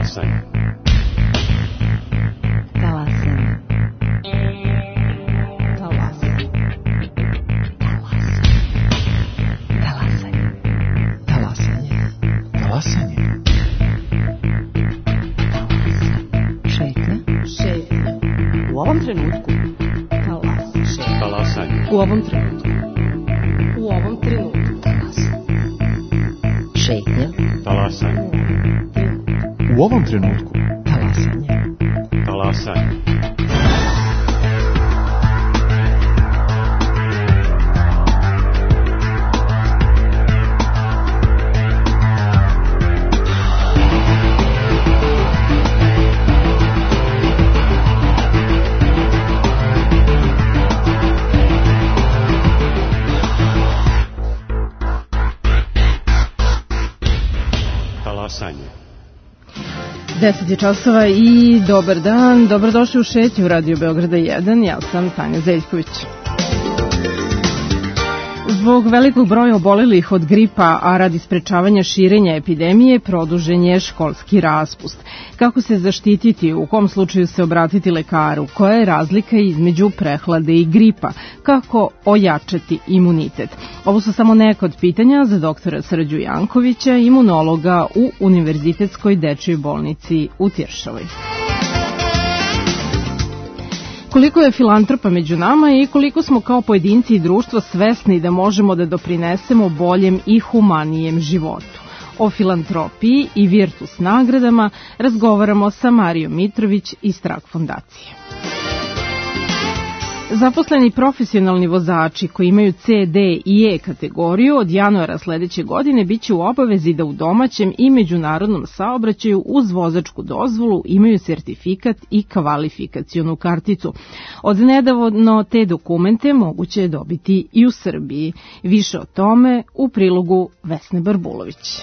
Talasanje. U ovom trenutku. Talasanje. U ovom trenutku. U ovom trenutku. Šetnja. Talasanje. U ovom trenutku. Talasanje. Talasanje. Talasanje. 10 je časova i dobar dan, dobrodošli u šetnju u Radio Beograda 1, ja sam Tanja Zeljković. Zbog velikog broja obolelih od gripa, a radi sprečavanja širenja epidemije, produžen je školski raspust. Kako se zaštititi, u kom slučaju se obratiti lekaru, koja je razlika između prehlade i gripa, kako ojačati imunitet. Ovo su samo neka od pitanja za doktora Srđu Jankovića, imunologa u Univerzitetskoj dečijoj bolnici u Tiršovoj. Koliko je filantropa među nama i koliko smo kao pojedinci i društvo svesni da možemo da doprinesemo boljem i humanijem životu. O filantropiji i Virtus nagradama razgovaramo sa Marijom Mitrović iz Trak fondacije. Zaposleni profesionalni vozači koji imaju C, D i E kategoriju od januara sledeće godine biće u obavezi da u domaćem i međunarodnom saobraćaju uz vozačku dozvolu imaju sertifikat i kvalifikacionu karticu. Od nedavno te dokumente moguće je dobiti i u Srbiji. Više o tome u prilogu Vesne Barbulović.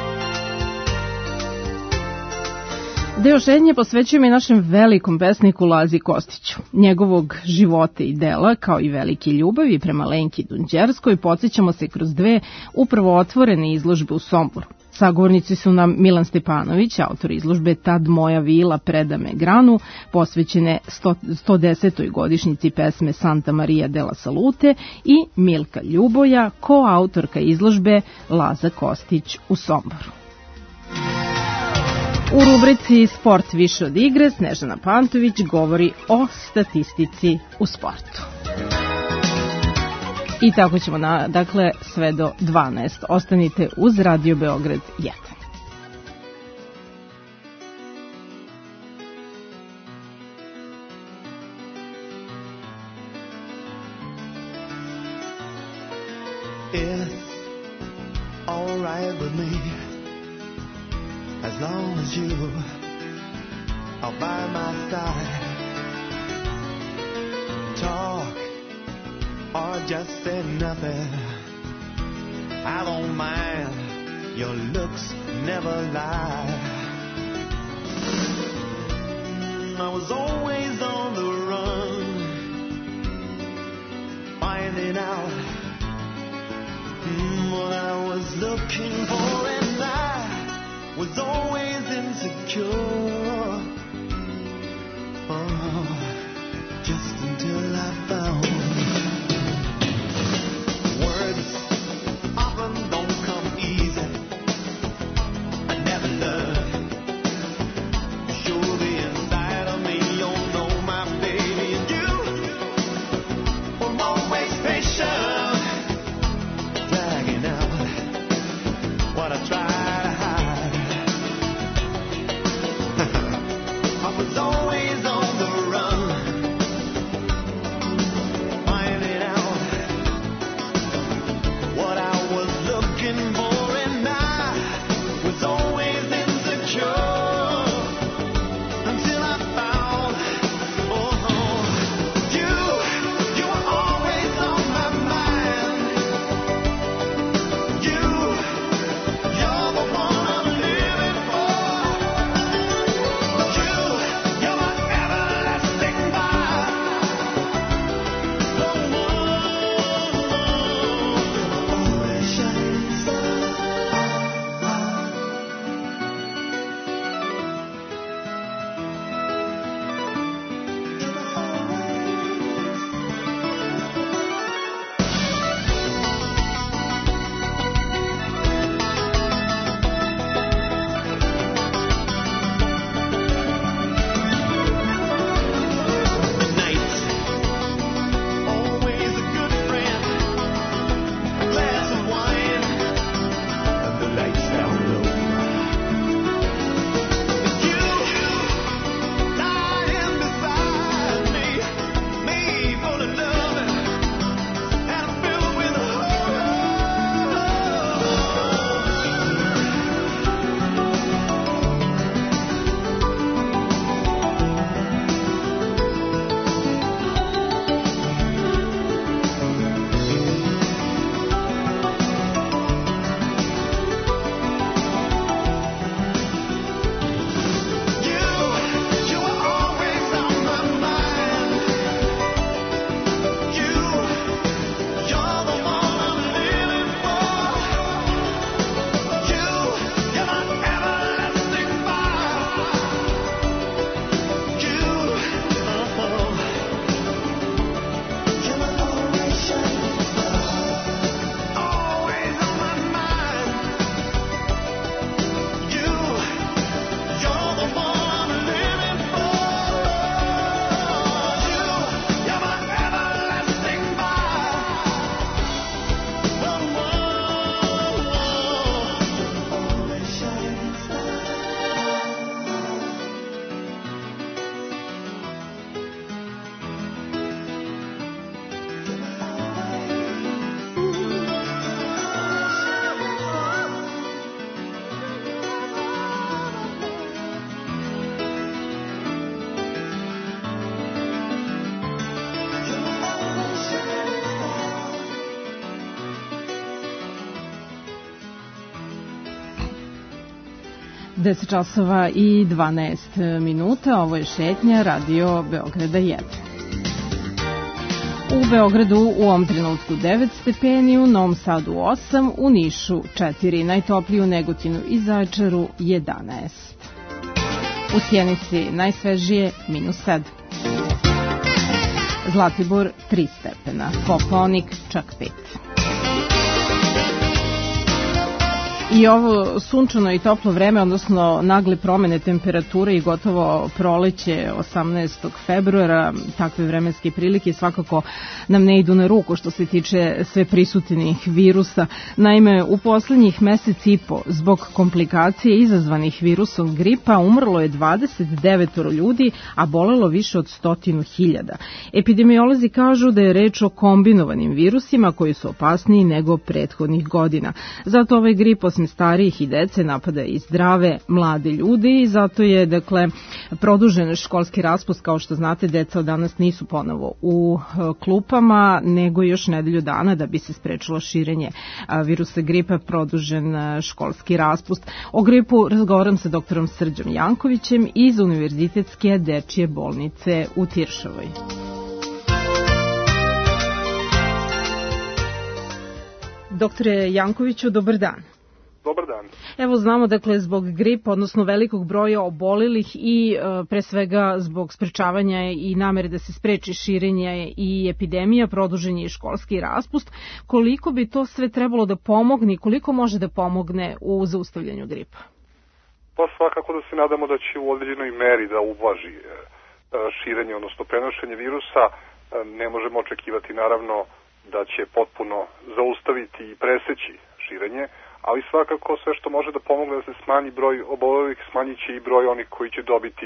Deo šetnje posvećujem i našem velikom pesniku Lazi Kostiću. Njegovog života i dela, kao i velike ljubavi prema Lenki Dunđerskoj, podsjećamo se kroz dve upravo otvorene izložbe u Somboru. Sagovornici su nam Milan Stepanović, autor izložbe Tad moja vila preda me granu, posvećene 110. godišnjici pesme Santa Maria della Salute, i Milka Ljuboja, koautorka izložbe Laza Kostić u Somboru. U rubrici Sport više od igre Snežana Pantović govori o statistici u sportu. I tako ćemo dakle sve do 12. Ostanite uz Radio Beograd 1. It's all right with me, as long as you are by my side. Talk or just say nothing, I don't mind, your looks never lie. I was always on the run, finding out what I was looking for, and I was always insecure, oh, just until I found words often don't come easy. I never learned, surely inside of me you'll know my baby, and you were always patient, dragging out what I tried to hide. 10 časova i 12 minuta, ovo je šetnja Radio Beograda 1. U Beogradu u ovom trenutku 9 stepeni, u Novom Sadu 8, u Nišu 4, najtopliji u Negotinu i Zaječaru 11. U Sjenici najsvežije -7. Zlatibor 3 stepena, Kopaonik čak 5. I ovo sunčano i toplo vreme, odnosno nagle promene temperature i gotovo proleće 18. februara, takve vremenske prilike svakako nam ne idu na ruku što se tiče sve prisutnih virusa. Naime, u poslednjih mesec i po zbog komplikacije izazvanih virusom gripa umrlo je 29 ljudi, a bolelo više od 100.000. Epidemiolozi kažu da je reč o kombinovanim virusima koji su opasniji nego prethodnih godina. Zato ovaj grip osim starijih i dece napada i zdrave mlade ljudi i zato je produžen školski raspust. Kao što znate, deca od danas nisu ponovo u klupama, nego još nedelju dana da bi se sprečilo širenje virusa gripa, produžen školski raspust. O gripu razgovaram sa doktorom Srđom Jankovićem iz Univerzitetske dečije bolnice u Tiršovoj. Doktore Jankoviću, dobar dan. Dobar dan. Evo znamo, zbog gripa, odnosno velikog broja obolelih i pre svega zbog sprečavanja i namere da se spreči širenje i epidemija, produžen je školski raspust. Koliko bi to sve trebalo da pomogne i koliko može da pomogne u zaustavljanju gripa? Pa svakako da se nadamo da će u određenoj meri da ublaži širenje, odnosno prenošenje virusa. Ne možemo očekivati naravno da će potpuno zaustaviti i preseći širenje, ali svakako sve što može da pomogne da se smanji broj obolelih, smanjit će i broj onih koji će dobiti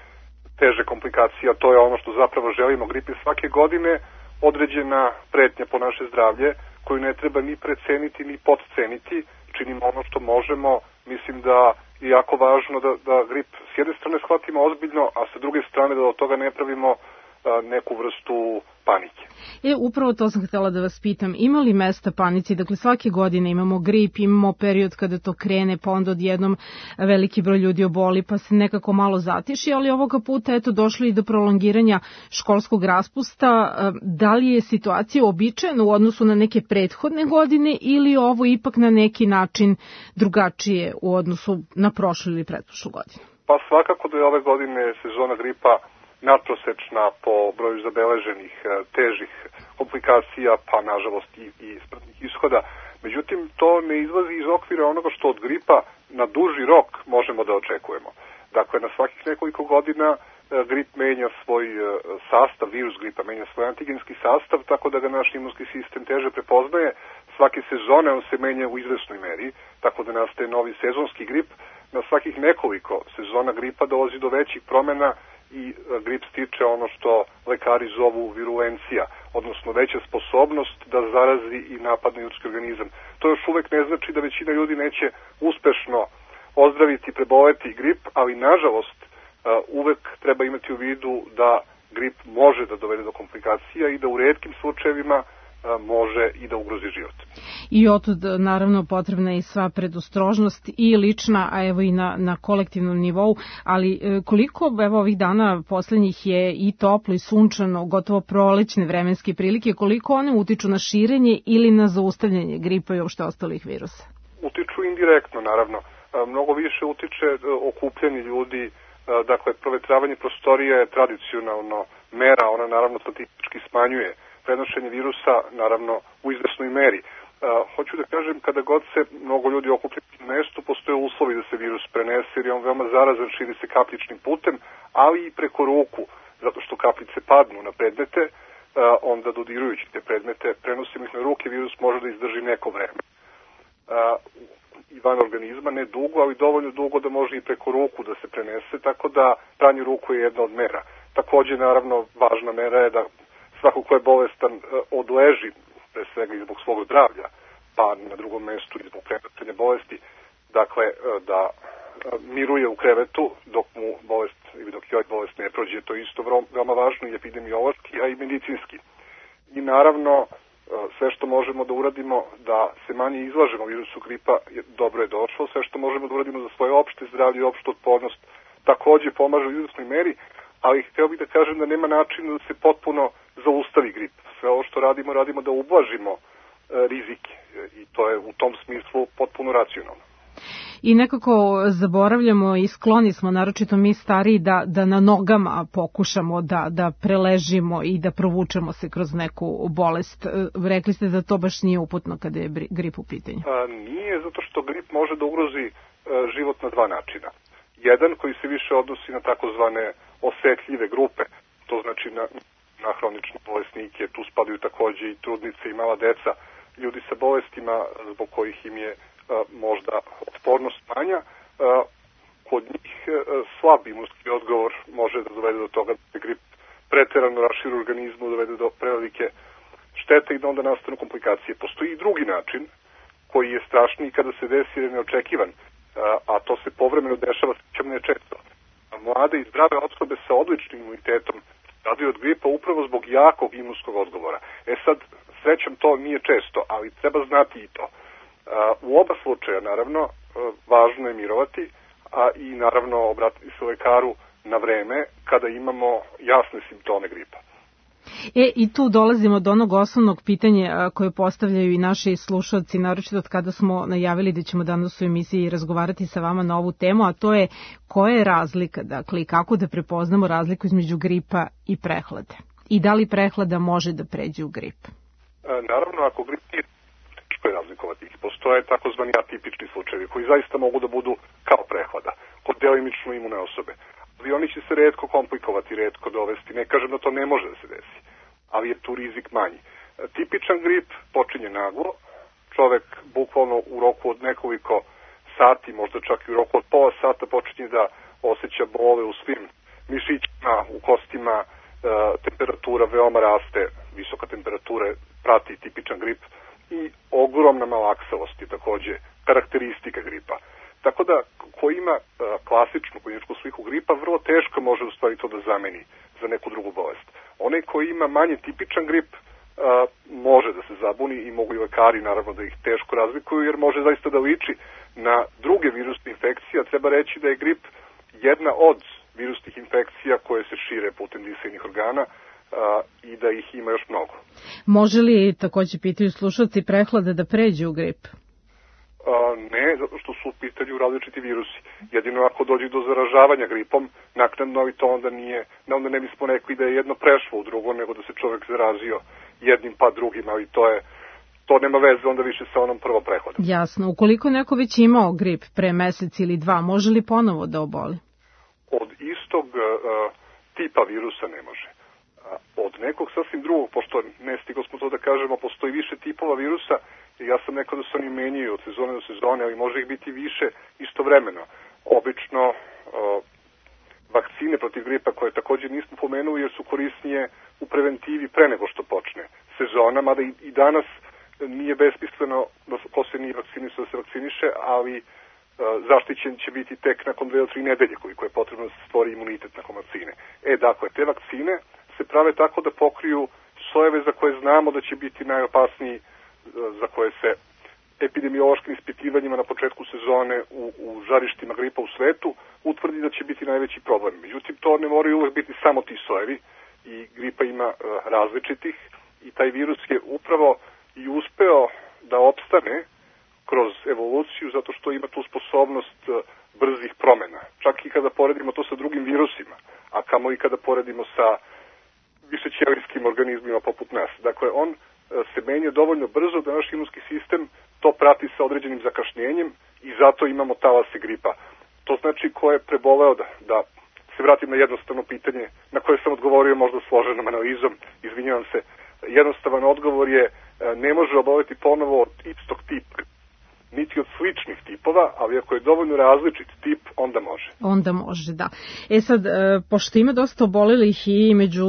teže komplikacije, a to je ono što zapravo želimo. Grip je svake godine određena pretnja po naše zdravlje, koju ne treba ni preceniti ni podceniti. Činimo ono što možemo. Mislim da je jako važno da grip s jedne strane shvatimo ozbiljno, a sa druge strane da od toga ne pravimo neku vrstu panike. Upravo to sam htjela da vas pitam. Ima li mesta panici? Svake godine imamo grip, imamo period kada to krene, pa onda odjednom veliki broj ljudi oboli, pa se nekako malo zatiši, ali ovoga puta došlo i do prolongiranja školskog raspusta. Da li je situacija uobičajena u odnosu na neke prethodne godine ili ovo ipak na neki način drugačije u odnosu na prošlu ili pretprošlu godinu? Pa svakako da je ove godine sezona gripa nadprosečna po broju zabeleženih težih komplikacija, pa nažalost i smrtnih ishoda. Međutim, to ne izlazi iz okvira onoga što od gripa na duži rok možemo da očekujemo. Dakle, na svakih nekoliko godina grip menja svoj sastav, virus gripa menja svoj antigenski sastav, tako da ga naš imunski sistem teže prepoznaje. Svake sezone on se menja u izvesnoj meri, tako da nastaje novi sezonski grip. Na svakih nekoliko sezona gripa dolazi do većih promjena i grip stiče ono što lekari zovu virulencija, odnosno veća sposobnost da zarazi i napadne ljudski organizam. To još uvek ne znači da većina ljudi neće uspešno ozdraviti i preboleti grip, ali nažalost uvek treba imati u vidu da grip može da dovede do komplikacija i da u retkim slučajevima može i da ugrozi život. I otud naravno potrebna je sva predostrožnost i lična, a evo i na kolektivnom nivou, ali koliko ovih dana poslednjih je i toplo i sunčano, gotovo prolećne vremenske prilike, koliko one utiču na širenje ili na zaustavljanje gripa i uopšte ostalih virusa? Utiču indirektno, naravno. Mnogo više utiče okupljanje ljudi, dakle provetravanje prostorija je tradicionalno mera, ona naravno statistički smanjuje prenošenje virusa, naravno u izvesnoj meri. Hoću da kažem, kada god se mnogo ljudi okuplja na mestu, postoje uslovi da se virus prenese, jer je on veoma zarazan, širi se kapličnim putem, ali i preko ruku, zato što kaplice padnu na predmete, onda dodirujući te predmete, prenosimo ih na ruke, virus može da izdrži neko vreme. I van organizma, ne dugo, ali dovoljno dugo da može i preko ruku da se prenese, tako da pranje ruku je jedna od mera. Takođe, naravno, važna mera je da svako ko je bolestan odleži, pre svega i zbog svog zdravlja, pa na drugom mestu i zbog prenošenja bolesti, dakle da miruje u krevetu dok mu bolest ili dok joj bolest ne prođe. To je isto veoma važno i epidemiološki, a i medicinski. I naravno sve što možemo da uradimo da se manje izlažemo virusu gripa dobro je došlo, sve što možemo da uradimo za svoje opšte zdravlje i opštu otpornost takođe pomaže u izvesnoj meri, ali hteo bih da kažem da nema načina da se potpuno zaustavi grip. Sve ovo što radimo da ublažimo rizike i to je u tom smislu potpuno racionalno. I nekako zaboravljamo i skloni smo, naročito mi stariji, da na nogama pokušamo da preležimo i da provučemo se kroz neku bolest. Rekli ste da to baš nije uputno kada je grip u pitanju. Nije, zato što grip može da ugrozi život na dva načina. Jedan koji se više odnosi na takozvane osetljive grupe, to znači na hronične bolesnike, tu spadaju takođe i trudnice i mala deca, ljudi sa bolestima zbog kojih im je možda otpornost manja, kod njih slab imunski odgovor može da dovede do toga da se grip preterano raširi u organizmu, dovede do prevelike štete i da onda nastanu komplikacije. Postoji i drugi način koji je strašniji kada se desi neočekivan, a to se povremeno dešava ne često. Mlade i zdrave osobe sa odličnim imunitetom stradaju od gripa upravo zbog jakog imunskog odgovora. Sad, srećom to nije često, ali treba znati i to. U oba slučaja, naravno, važno je mirovati, a i naravno obratiti se lekaru na vreme kada imamo jasne simptome gripa. I tu dolazimo do onog osnovnog pitanja koje postavljaju i naši slušalci, naročito od kada smo najavili da ćemo danas u emisiji razgovarati sa vama na ovu temu, a to je koja je razlika, dakle, i kako da prepoznamo razliku između gripa i prehlade. I da li prehlada može da pređe u grip? Naravno, ako grip nije teško je razlikovati. Postoje takozvani atipični slučajevi koji zaista mogu da budu kao prehlada kod delimično imune osobe. Ali oni će se retko komplikovati, retko dovesti. Ne kažem da to ne može da se desi, ali je tu rizik manji. Tipičan grip počinje naglo, čovek bukvalno u roku od nekoliko sati, možda čak i u roku od pola sata počinje da osjeća bole u svim mišićima, u kostima, temperatura veoma raste, visoka temperatura prati tipičan grip i ogromna malaksalost je takođe karakteristika gripa. Tako da, ko ima klasičnu kliničku sliku gripa, vrlo teško može u stvari to da zameni za neku drugu bolest. Onaj koji ima manje tipičan grip može da se zabuni i mogu i lekari naravno da ih teško razlikuju, jer može zaista da liči na druge virusne infekcije, a treba reći da je grip jedna od virusnih infekcija koje se šire putem disajnih organa i da ih ima još mnogo. Može li, takođe pitaju slušalci, prehlada da pređe u grip? Ne, zato što su u pitanju različiti virusi. Jedino ako dođe do zaražavanja gripom, naknadno to onda ne bismo rekli da je jedno prešlo u drugo, nego da se čovek zarazio jednim pa drugim, ali to nema veze onda više sa onom prvo prehodom. Jasno. Ukoliko neko već imao grip pre mesec ili dva, može li ponovo da oboli? Od istog tipa virusa ne može. Od nekog sasvim drugog, pošto ne stigo smo to da kažemo, postoji više tipova virusa, i ja sam rekao da se oni menjaju od sezone do sezone, ali može ih biti više istovremeno. Obično vakcine protiv gripa, koje takođe nismo pomenuli, jer su korisnije u preventivi pre nego što počne sezona, mada i danas nije besmisleno da ko se nije vakcinisao da se vakciniše, ali zaštićen će biti tek nakon 2 do 3 nedelje, koliko je potrebno da se stvori imunitet nakon vakcine. Dakle, te vakcine se prave tako da pokriju sojeve za koje znamo da će biti najopasniji, za koje se epidemiološkim ispitivanjima na početku sezone u žarištima gripa u svetu utvrdi da će biti najveći problem. Međutim, to ne moraju uvek biti samo ti sojevi i gripa ima različitih i taj virus je upravo i uspeo da opstane kroz evoluciju zato što ima tu sposobnost brzih promena. Čak i kada poredimo to sa drugim virusima, a kamo i kada poredimo sa višećelijskim organizmima poput nas. Dakle, on se menja dovoljno brzo da naš imunski sistem to prati sa određenim zakašnjenjem i zato imamo talase gripa. To znači ko je preboleo, da se vratim na jednostavno pitanje na koje sam odgovorio možda složenom analizom, izvinjavam se, jednostavan odgovor je ne može oboleti ponovo od istog tipa, niti od sličnih tipova, ali ako je dovoljno različit tip, onda može. Onda može, da. Sad, pošto ima dosta obolelih i među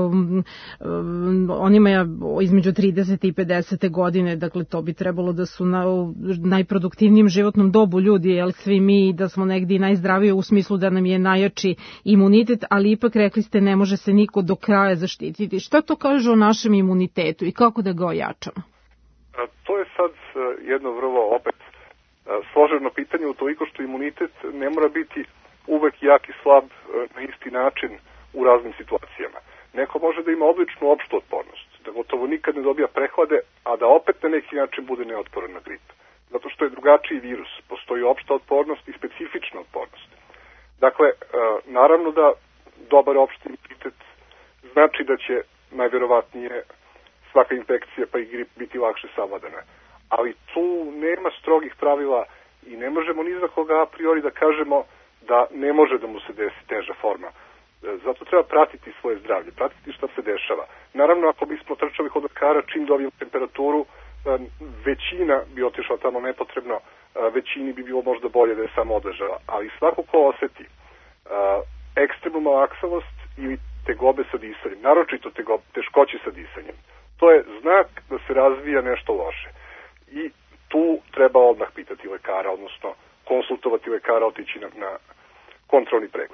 onima između 30. i 50. godine, dakle to bi trebalo da su na najproduktivnijem životnom dobu ljudi, jel svi mi da smo negdje najzdraviji u smislu da nam je najjači imunitet, ali ipak rekli ste ne može se niko do kraja zaštititi. Šta to kaže o našem imunitetu i kako da ga ojačamo? To je sad jedno vrlo opet složeno pitanje utoliko što imunitet ne mora biti uvek jak i slab na isti način u raznim situacijama. Neko može da ima odličnu opštu otpornost, da gotovo nikad ne dobija prehlade, a da opet na neki način bude neotporan na grip. Zato što je drugačiji virus, postoji opšta otpornost i specifična otpornost. Dakle, naravno da dobar opšti imunitet znači da će najvjerovatnije svaka infekcija pa i grip biti lakše savladana. Ali tu nema strogih pravila i ne možemo ni za koga a priori da kažemo da ne može da mu se desi teža forma. Zato treba pratiti svoje zdravlje, pratiti šta se dešava. Naravno, ako bismo trčali kod lekara, čim dobijemo temperaturu, većina bi otišla tamo nepotrebno, većini bi bilo možda bolje da je samo odležala. Ali svako ko oseti ekstremnu malaksavost ili tegobe sa disanjem, naročito teškoći sa disanjem, to je znak da se razvija nešto loše. I tu treba odmah pitati lekara, odnosno konsultovati lekara, otići na kontrolni pregled.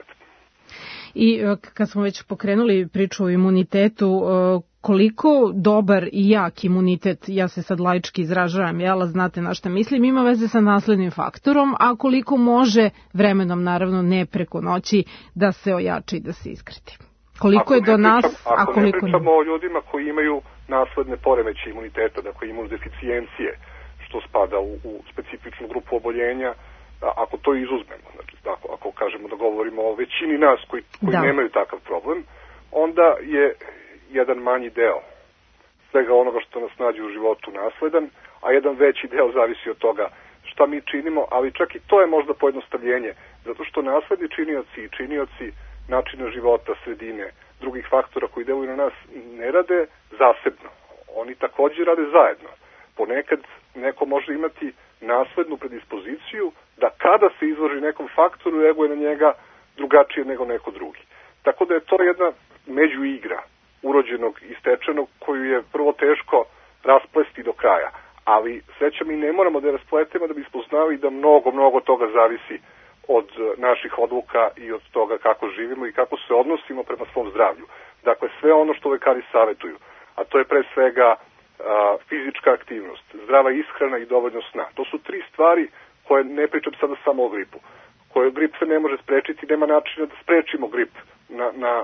I kad smo već pokrenuli priču o imunitetu, koliko dobar i jak imunitet, ja se sad laički izražavam, jel, znate na šta mislim, ima veze sa naslednim faktorom, a koliko može vremenom, naravno ne preko noći, da se ojača i da se iskreti. Koliko je do nas, a koliko ne pričamo o ljudima koji imaju nasledne poremeće imuniteta, dakle imunodeficijencije, što spada u specifičnu grupu oboljenja, ako to izuzmemo, znači ako kažemo da govorimo o većini nas koji nemaju takav problem, onda je jedan manji deo svega onoga što nas nađe u životu nasledan, a jedan veći deo zavisi od toga šta mi činimo, ali čak i to je možda pojednostavljenje, zato što nasledni činioci i činioci načina života, sredine, drugih faktora koji deluju na nas ne rade zasebno. Oni također rade zajedno. Ponekad neko može imati naslednu predispoziciju da kada se izloži nekom faktoru, reaguje na njega drugačije nego neko drugi. Tako da je to jedna međuigra urođenog i stečenog koju je prvo teško rasplesti do kraja. Ali sreća mi ne moramo da je raspletemo da bismo znali da mnogo toga zavisi od naših odluka i od toga kako živimo i kako se odnosimo prema svom zdravlju. Dakle, sve ono što lekari savjetuju, a to je pre svega fizička aktivnost, zdrava ishrana i dovoljno sna. To su 3 stvari koje ne pričam sada samo o gripu. Koje grip se ne može sprečiti, nema načina da sprečimo grip na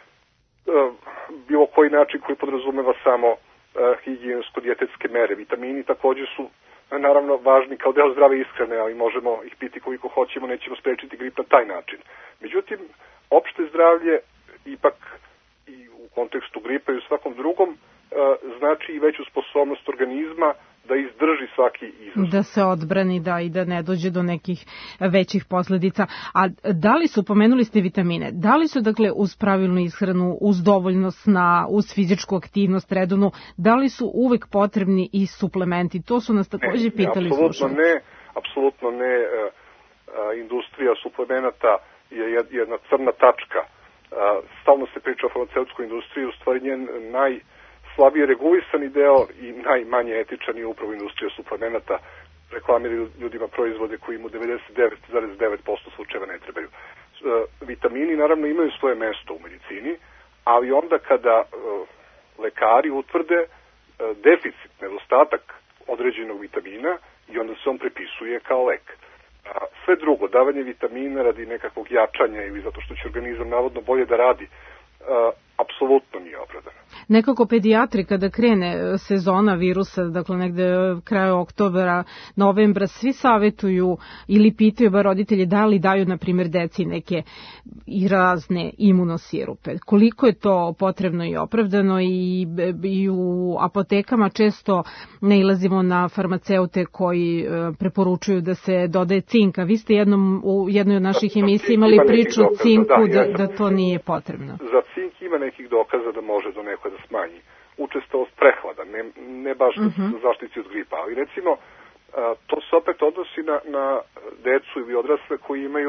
bilo koji način koji podrazumeva samo higijensko-dijetetske mere. Vitamini također su naravno važni kao deo zdrave ishrane, ali možemo ih piti koliko hoćemo, nećemo sprečiti grip na taj način. Međutim, opšte zdravlje ipak i u kontekstu gripa i u svakom drugom znači i veću sposobnost organizma da izdrži svaki izazov. Da se odbrani, da, i da ne dođe do nekih većih posledica. A da li su, pomenuli ste vitamine, da li su dakle uz pravilnu ishranu, uz dovoljno sna, uz fizičku aktivnost redovnu, da li su uvek potrebni i suplementi? To su nas također pitali slušalci. Apsolutno ne. Industrija suplemenata je jedna crna tačka. Stalno se priča o farmaceutskoj industriji, u stvari njen najslabije regulisani deo i najmanje etičan je upravo industrija suplemenata. Reklamiraju ljudima proizvode koji im u 99,9% slučajeva ne trebaju. Vitamini naravno imaju svoje mesto u medicini, ali onda kada lekari utvrde deficit, nedostatak određenog vitamina i onda se on prepisuje kao lek. Sve drugo, davanje vitamina radi nekakvog jačanja ili zato što će organizam navodno bolje da radi, apsolutno nije opravdano. Nekako pedijatri kada krene sezona virusa, dakle negde kraju oktobera, novembra, svi savjetuju ili pitaju bar roditelji da li daju, na primjer, deci neke i razne imunosirupe. Koliko je to potrebno i opravdano i u apotekama često nailazimo na farmaceute koji preporučuju da se dodaje cinka. Vi ste u jednoj od naših emisija imali priču o cinku, da to nije potrebno. Za cink ima nekih dokaza da može do nekoj da smanji učestalost prehlada, ne baš da zaštiti od gripa, ali recimo to se opet odnosi na decu ili odrasle koji imaju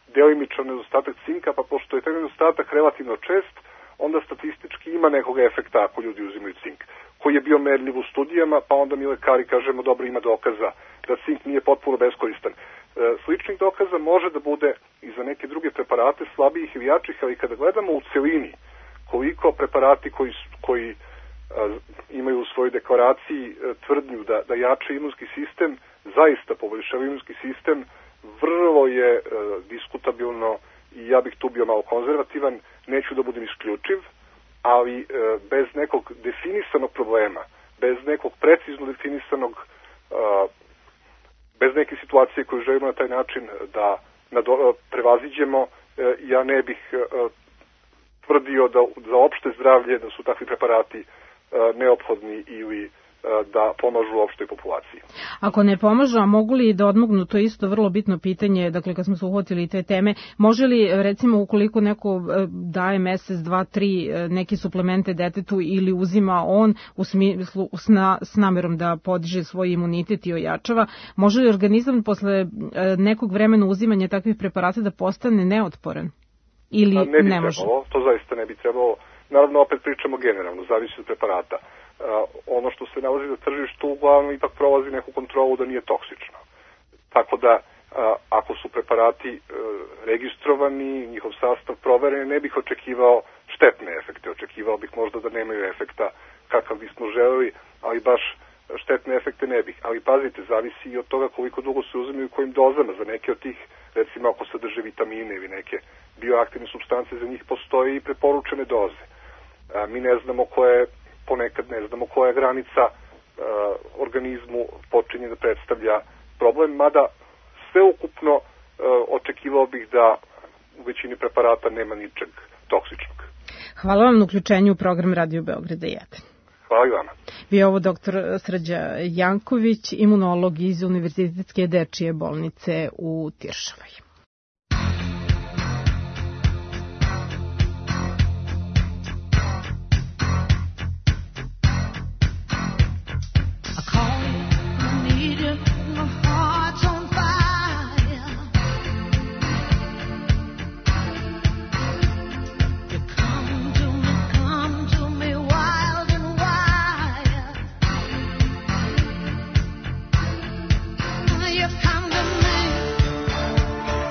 delimičan nedostatak cinka, pa pošto je taj nedostatak relativno čest, onda statistički ima nekog efekta ako ljudi uzimaju cink, koji je bio merljiv u studijama, pa onda mi lekari kažemo dobro, ima dokaza da cink nije potpuno beskoristan. Sličnih dokaza može da bude i za neke druge preparate, slabijih ili jačih, ali kada gledamo u celini koliko preparati koji imaju u svojoj deklaraciji tvrdnju da jače imunski sistem, zaista poboljšava imunski sistem, vrlo je diskutabilno i ja bih tu bio malo konzervativan, neću da budem isključiv, ali bez nekog definisanog problema, bez nekog precizno definisanog, bez neke situacije koju želimo na taj način da prevaziđemo, ja ne bih tvrdio da za opšte zdravlje da su takvi preparati neophodni ili da pomažu opštoj populaciji. Ako ne pomažu, a mogu li da odmognu, to je isto vrlo bitno pitanje, dakle kad smo se uhvatili te teme, može li recimo ukoliko neko daje mesec, 2, 3 neke suplemente detetu ili uzima on u smislu s namerom da podiže svoj imunitet i ojačava, može li organizam posle nekog vremena uzimanja takvih preparata da postane neotporan? Ili ne može? Trebalo, to zaista ne bi trebalo. Naravno, opet pričamo generalno, zavisi od preparata. Ono što se nalazi na tržištu uglavnom ipak prolazi neku kontrolu da nije toksično. Tako da, ako su preparati registrovani, njihov sastav proveren, ne bih očekivao štetne efekte. Očekivao bih možda da nemaju efekta kakav bismo želeli, ali baš štetne efekte ne bih. Ali pazite, zavisi i od toga koliko dugo se uzimaju i kojim dozama. Za neke od tih, recimo ako sadrže vitamine ili neke bioaktivne supstance, za njih postoje i preporučene doze. Mi ne znamo ponekad ne znamo koja granica organizmu počinje da predstavlja problem, mada sveukupno očekivao bih da u većini preparata nema ničeg toksičnog. Hvala vam na uključenju u program Radio Beograda 1. Hvala i vama. Bio ovo doktor Srđa Janković, imunolog iz Univerzitetske dečije bolnice u Tiršovoj. You come to me.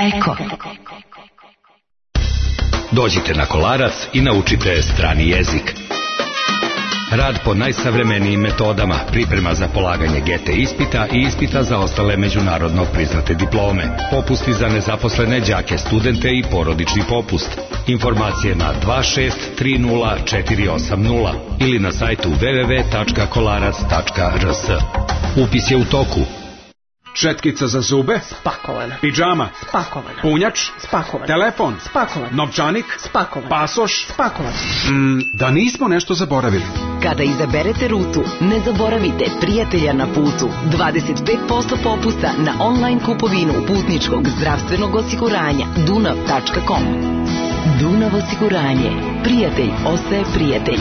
Eko. Dođite na Kolarac i naučite strani jezik. Rad po najsavremenijim metodama, priprema za polaganje GT ispita i ispita za ostale međunarodno priznate diplome, popusti za nezaposlene đake, studente i porodični popust. Informacije na 2630480 ili na sajtu www.kolarac.rs. Upis je u toku. Četkica za zube? Spakovana. Pidžama? Spakovana. Punjač? Spakovan. Telefon? Spakovan. Novčanik? Spakovan. Pasoš? Spakovan. Da nismo nešto zaboravili. Kada izaberete rutu, ne zaboravite prijatelja na putu. 25% popusta na online kupovinu putničkog zdravstvenog osiguranja dunav.com. Dunav osiguranje. Prijatelj ostaje prijatelj.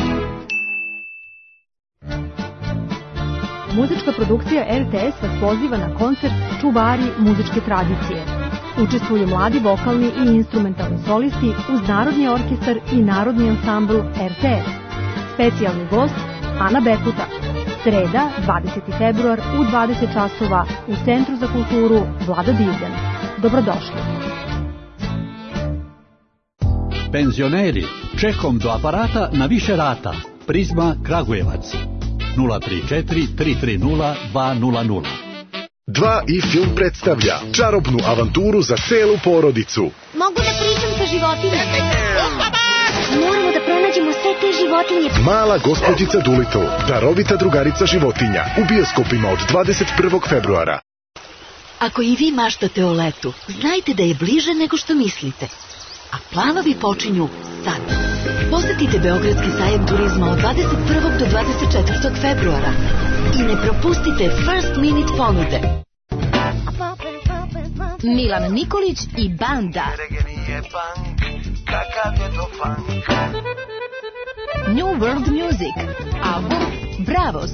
Muzička produkcija RTS vas poziva na koncert Čuvari muzičke tradicije. Učestvuju mladi vokalni i instrumentalni solisti uz Narodni orkestar i Narodni ansambl RTS. Specijalni gost Ana Bekuta. Sreda, 20. februar u 20 časova u Centru za kulturu Vlada Divljan. Dobrodošli. Penzioneri, čekom do aparata na više rata. Prizma Kragujevac. 034 330 200. 2 i film predstavlja čarobnu avanturu za celu porodicu. Mogu da pričam sa životinjama. Moramo da pronađemo sve te životinje. Mala gospođica Doolittle, darovita drugarica životinja, u bioskopima od 21. februara. Ako i vi maštate o letu, znajte da je bliže nego što mislite. A planovi počinju sad. Posetite Beogradski sajam turizma od 21. do 24. februara i ne propustite First Minute ponude. Milan Nikolić i banda. New World Music. Album Bravos.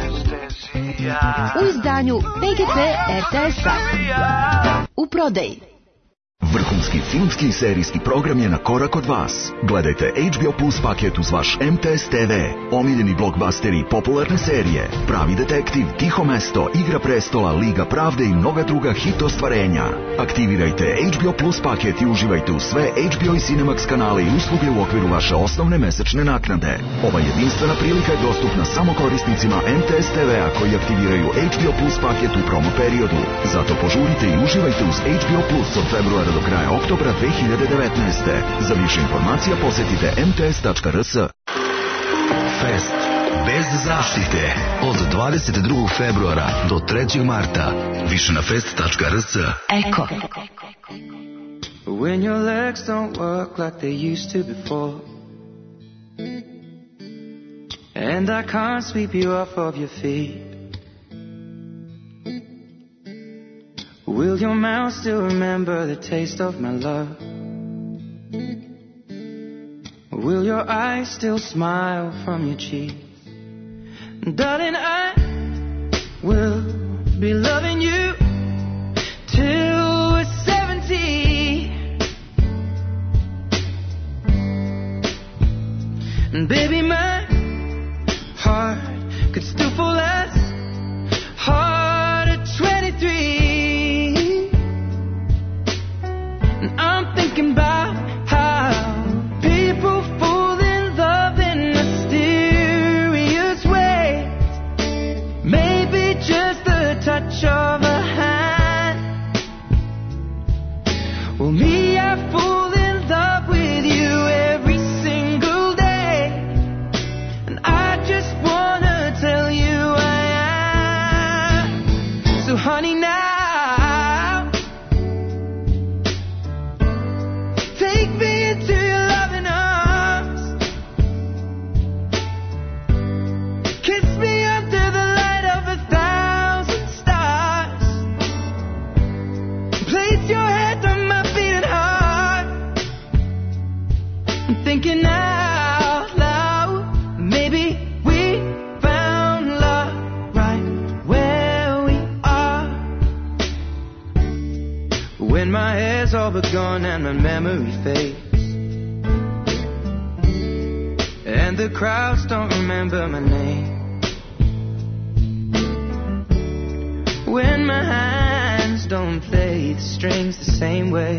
U izdanju PGP RTS-a. U prodaji. Vrhunski filmski i serijski program je na korak od vas. Gledajte HBO Plus paket uz vaš MTS TV, omiljeni blockbusteri, popularne serije, Pravi detektiv, Tiho mesto, Igra prestola, Liga pravde i mnoga druga hit ostvarenja. Aktivirajte HBO Plus paket i uživajte u sve HBO i Cinemax kanale i usluge u okviru vaše osnovne mesečne naknade. Ova jedinstvena prilika je dostupna samo korisnicima MTS TV-a koji aktiviraju HBO Plus paket u promo periodu. Zato požurite i uživajte uz HBO Plus od februara do kraja oktobra 2019. Za više informacija posetite mts.rs. Fest bez zaštite od 22. februara do 3. marta. Više na fest.rs. Eko. When your legs don't work like they used to before, and I can't sweep you off of your feet, will your mouth still remember the taste of my love? Will your eyes still smile from your cheeks? Darling, I will be loving you till we're 70. And baby, my heart could still fall as hard at 23. And I'm thinking about how people fall in love in mysterious ways. Maybe just the touch of a hand. Well, me, I fall in love with you every single day. And I just wanna tell you I am. So honey, now take me into your loving arms. Kiss me under the light of 1,000 stars. Place your head on my beating heart. I'm thinking out loud, maybe we found love right where we are. When my hair's all but gone and my memory fades, and the crowds don't remember my name, when my hands don't play the strings the same way.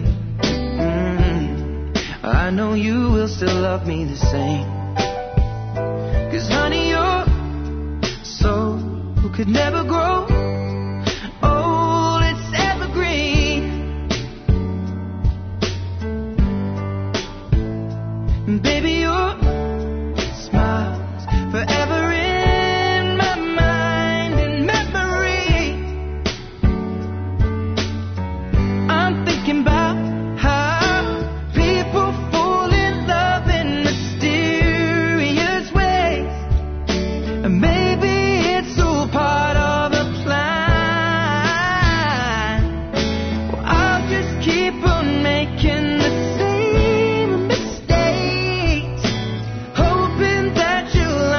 I know you will still love me the same. 'Cause honey, your soul could never grow old, it's evergreen. Baby, your smile's forever in my mind and memory. I'm thinking about how people fall in love in mysterious ways, and maybe it's all part of a plan. Well, I'll just keep on making the same mistakes, hoping that you'll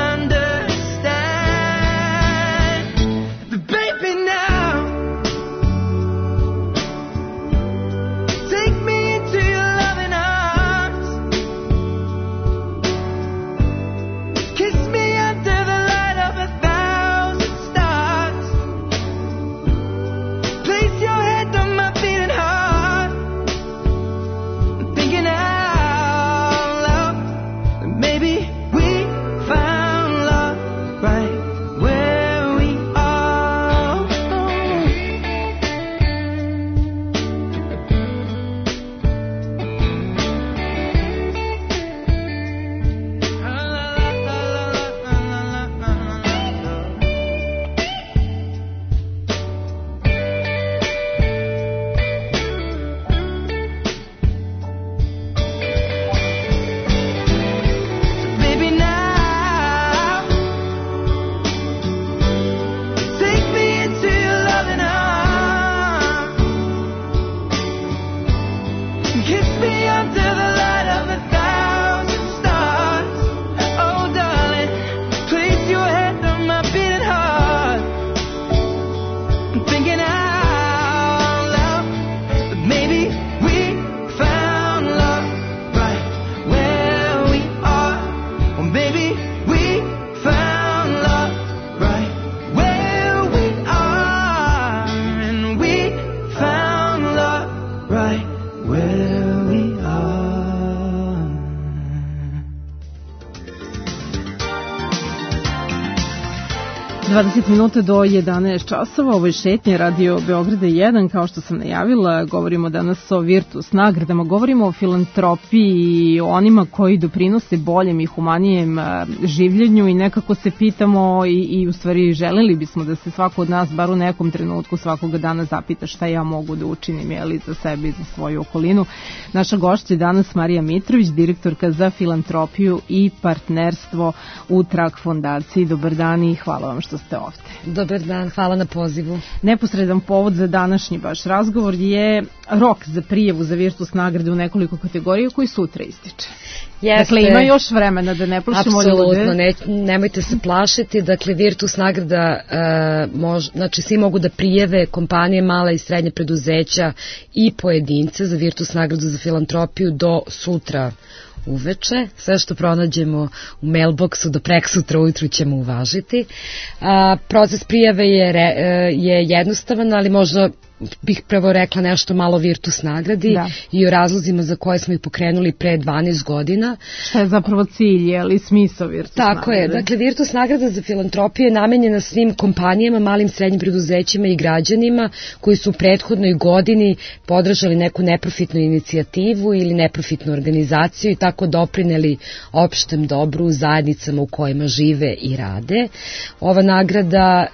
understand. But baby, now take me into your loving arms, kiss me under the light of 1,000 stars, place your head on my beating heart. I'm thinking out loud that maybe we found love right where we are. Baby, now take me into your loving arms, kiss me under the light of 1,000 stars. Oh, darling, place your head on my beating heart. I'm thinking out loud that maybe we found love right where we are. Or maybe we found love right where we are. And we found love right where we are. 20 minuta do 11 časova, ovo je šetnje Radio Beograda 1, kao što sam najavila, govorimo danas o Virtus nagradama, govorimo o filantropiji, o onima koji doprinose boljem i humanijem življenju i nekako se pitamo i u stvari želeli bismo da se svako od nas bar u nekom trenutku svakoga dana zapita šta ja mogu da učinim, jeli, za sebe i za svoju okolinu. Naša gošća je danas Marija Mitrović, direktorka za filantropiju i partnerstvo u Trak fondaciji. Dobar dan i hvala vam što ste ovde. Dobar dan, hvala na pozivu. Neposredan povod za današnji baš razgovor je rok za prijavu za Virtus nagrade u nekoliko kategorija koji sutra ističe. Dakle, ima još vremena da ne plašimo ljude. Apsolutno, nemojte se plašiti. Dakle, Virtus nagrada, znači svi mogu da prijave, kompanije, mala i srednje preduzeća i pojedince za Virtus nagradu za filantropiju do sutra uveče. Sve što pronađemo u mailboxu do preksutra ujutru ćemo uvažiti. Proces prijave je jednostavan, ali možda bih prvo rekla nešto malo o Virtus nagradi i o razlozima za koje smo ih pokrenuli pre 12 godina. Šta je zapravo cilj, je li smisao Virtus nagrade? Tako je. Dakle, Virtus nagrada za filantropiju je namenjena svim kompanijama, malim srednjim preduzećima i građanima koji su u prethodnoj godini podržali neku neprofitnu inicijativu ili neprofitnu organizaciju i tako doprineli opštem dobru zajednicama u kojima žive i rade. Ova nagrada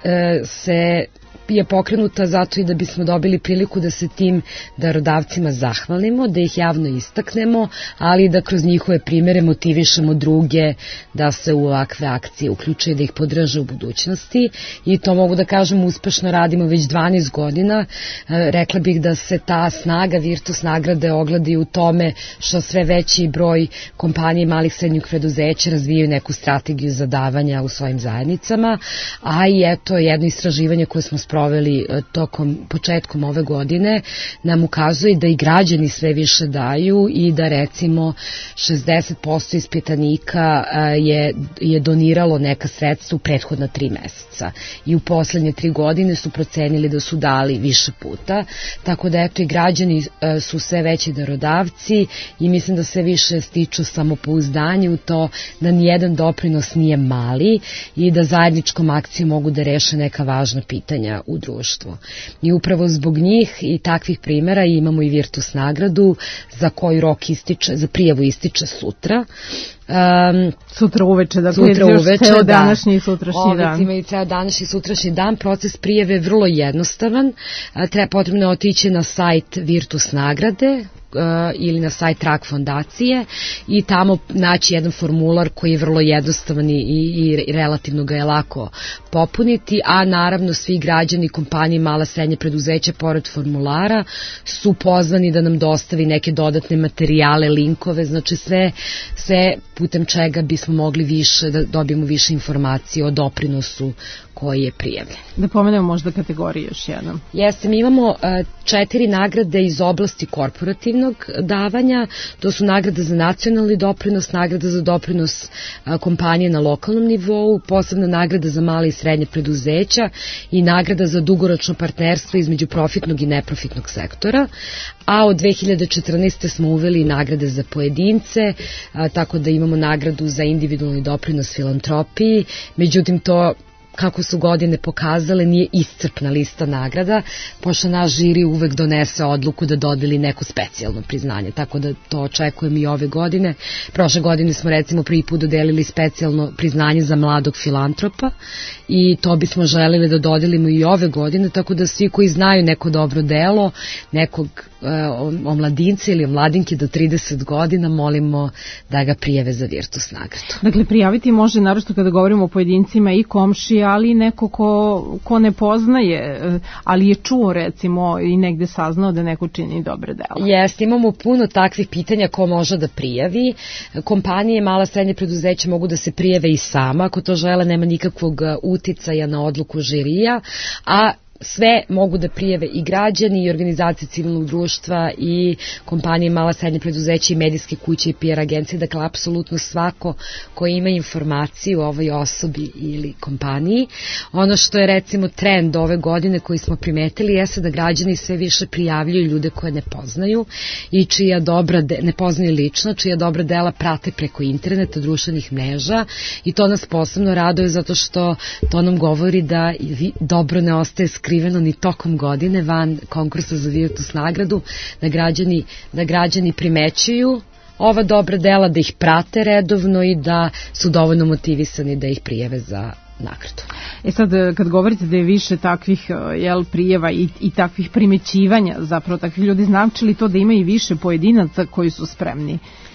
je pokrenuta zato i da bismo dobili priliku da se tim darodavcima zahvalimo, da ih javno istaknemo, ali da kroz njihove primere motivišemo druge da se u ovakve akcije uključe i da ih podrže u budućnosti. I to mogu da kažem uspešno radimo već 12 godina. Rekla bih da se ta snaga Virtus nagrade ogleda u tome što sve veći broj kompanija i malih srednjih preduzeća razvijaju neku strategiju za davanja u svojim zajednicama, a i eto jedno istraživanje koje smo sproveli sproveli početkom ove godine nam ukazuje da i građani sve više daju i da recimo 60% ispitanika je doniralo neka sredstva u prethodna 3 meseca i u poslednje 3 godine su procenili da su dali više puta, tako da eto i građani su sve veći darodavci i mislim da sve više stiču samopouzdanje u to da nijedan doprinos nije mali i da zajedničkom akcijom mogu da reše neka važna pitanja u društvu. I upravo zbog njih i takvih primjera imamo i Virtus nagradu za koju rok ističe, za prijavu ističe sutra. Sutra uveče, dakle ceo današnji i sutrašnji dan. Ima i ceo današnji i sutrašnji dan. Proces prijave je vrlo jednostavan. Potrebno je otići na sajt Virtus nagrade ili na sajt RAK fondacije i tamo naći jedan formular koji je vrlo jednostavan i relativno ga je lako popuniti, a naravno svi građani, kompanije, mala srednje preduzeća pored formulara su pozvani da nam dostavi neke dodatne materijale, linkove, znači sve putem čega bismo mogli više da dobijemo više informacije o doprinosu koji je prijavljen. Da pomenemo možda kategoriju još jednom. Jeste, mi imamo 4 nagrade iz oblasti korporativnog davanja, to su nagrada za nacionalni doprinos, nagrada za doprinos kompanije na lokalnom nivou, posebna nagrada za male i srednje preduzeća i nagrada za dugoročno partnerstvo između profitnog i neprofitnog sektora, a od 2014. smo uveli nagrade za pojedince, tako da imamo nagradu za individualni doprinos filantropiji, međutim to kako su godine pokazale, nije iscrpna lista nagrada, pošto naš žiri uvek donese odluku da dodeli neko specijalno priznanje, tako da to očekujem i ove godine. Prošle godine smo recimo prvi put dodelili specijalno priznanje za mladog filantropa i to bismo želeli da dodelimo i ove godine, tako da svi koji znaju neko dobro delo, nekog omladinca ili omladinke do 30 godina, molimo da ga prijave za Virtus nagradu. Dakle, prijaviti može, naročito kada govorimo o pojedincima, i komšija, ali neko ko ne poznaje, ali je čuo recimo i negde saznao da neko čini dobre dela. Jeste, imamo puno takvih pitanja ko može da prijavi. Kompanije, mala srednje preduzeća mogu da se prijave i sama, ako to žele, nema nikakvog uticaja na odluku žirija, a sve mogu da prijave i građani i organizacije civilnog društva i kompanije, mala srednje preduzeća i medijske kuće i PR agencije, dakle apsolutno svako ko ima informaciju o ovoj osobi ili kompaniji. Ono što je recimo trend ove godine koji smo primetili jeste da građani sve više prijavljuju ljude koje ne poznaju i ne poznaju lično, čija dobra dela prate preko interneta, društvenih mreža i to nas posebno raduje zato što to nam govori da dobro ne ostaje skriveno ni tokom godine van konkursa za Virtus nagradu, da građani primećuju ova dobra dela, da ih prate redovno i da su dovoljno motivisani da ih prijave za nagradu. Sad, kad govorite da je više takvih prijeva i takvih primećivanja, zapravo takvih ljudi, znači li to da ima i više pojedinaca koji su spremni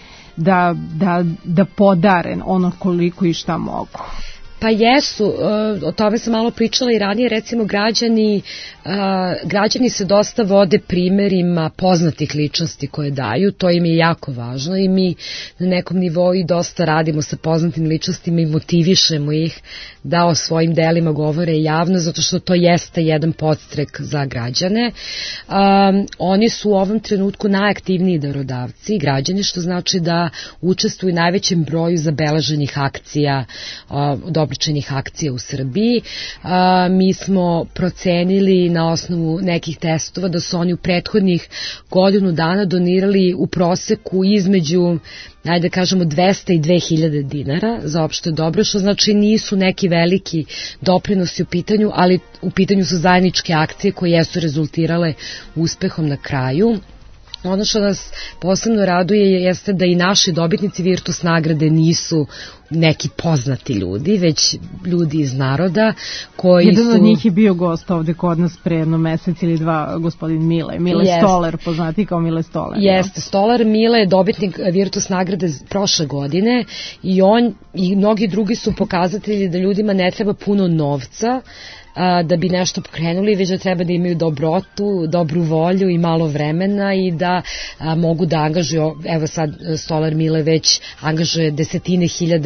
da podare ono koliko i šta mogu? Pa jesu, o tome sam malo pričala i ranije, recimo građani se dosta vode primerima poznatih ličnosti koje daju, to im je jako važno i mi na nekom nivou i dosta radimo sa poznatim ličnostima i motivišemo ih da o svojim delima govore javno, zato što to jeste jedan podstrek za građane. Oni su u ovom trenutku najaktivniji darodavci građani, što znači da učestvuju u najvećem broju zabeleženih akcija, obličenih akcija u Srbiji. Mi smo procenili na osnovu nekih testova da su oni u prethodnih godinu dana donirali u proseku između, ajde kažemo, 200 i 2000 dinara za opšte dobro, što znači nisu neki veliki doprinosi u pitanju, ali u pitanju su zajedničke akcije koje jesu rezultirale uspehom na kraju. Ono što nas posebno raduje jeste da i naši dobitnici Virtus nagrade nisu neki poznati ljudi, već ljudi iz naroda koji Jedan od njih je bio gost ovde kod nas pre jedno mesec ili dva, gospodin Mile Stolar, poznati kao Mile Stolar. Jeste, Stolar Mile je dobitnik Virtus nagrade prošle godine i on i mnogi drugi su pokazatelji da ljudima ne treba puno novca da bi nešto pokrenuli, već da treba da imaju dobrotu, dobru volju i malo vremena i da mogu da angažuju, evo sad Stolar Mile već angažuje desetine hiljada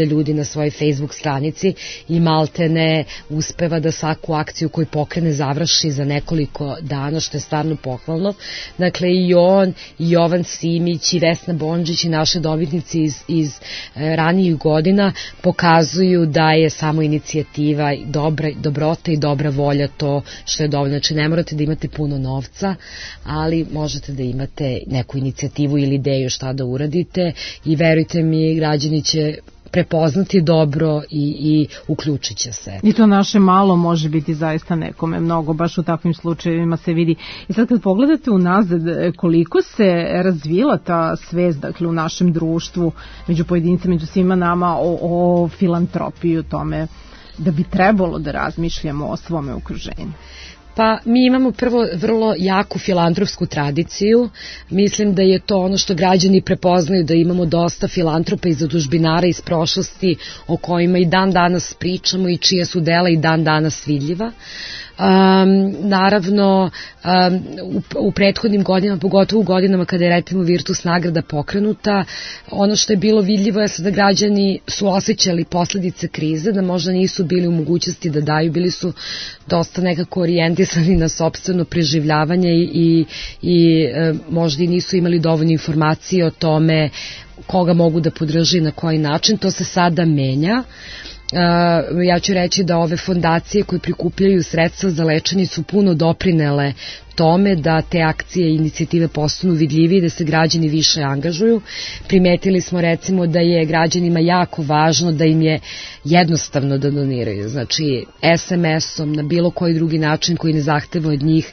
ljudi na svojoj Facebook stranici i maltene uspeva da svaku akciju koju pokrene završi za nekoliko dana, što je stvarno pohvalno. Dakle, i on, i Jovan Simić, i Vesna Bondžić i naše dobitnici iz ranijih godina pokazuju da je samo inicijativa dobrota i dobra volja to što je dovoljno. Znači, ne morate da imate puno novca, ali možete da imate neku inicijativu ili ideju šta da uradite i verujte mi, građani će prepoznati dobro i uključit će se. I to naše malo može biti zaista nekome mnogo, baš u takvim slučajevima se vidi. I sad kad pogledate unazad koliko se razvila ta svest, dakle, u našem društvu, među pojedincima, među svima nama o filantropiji, o tome da bi trebalo da razmišljamo o svome okruženju. Pa mi imamo prvo vrlo jaku filantropsku tradiciju. Mislim da je to ono što građani prepoznaju, da imamo dosta filantropa i zadužbinara iz prošlosti o kojima i dan danas pričamo i čija su dela i dan danas vidljiva. Naravno, u prethodnim godinama, pogotovo u godinama kada je recimo Virtus nagrada pokrenuta, ono što je bilo vidljivo je da građani su osjećali posledice krize, da možda nisu bili u mogućnosti da daju, bili su dosta nekako orijentisani na sopstveno preživljavanje i možda i nisu imali dovoljno informacije o tome koga mogu da podrže i na koji način. To se sada menja. Ja ću reći da ove fondacije koje prikupljaju sredstva za lečenje su puno doprinele tome da te akcije i inicijative postanu vidljivije i da se građani više angažuju. Primetili smo recimo da je građanima jako važno da im je jednostavno da doniraju, znači SMS-om, na bilo koji drugi način koji ne zahteva od njih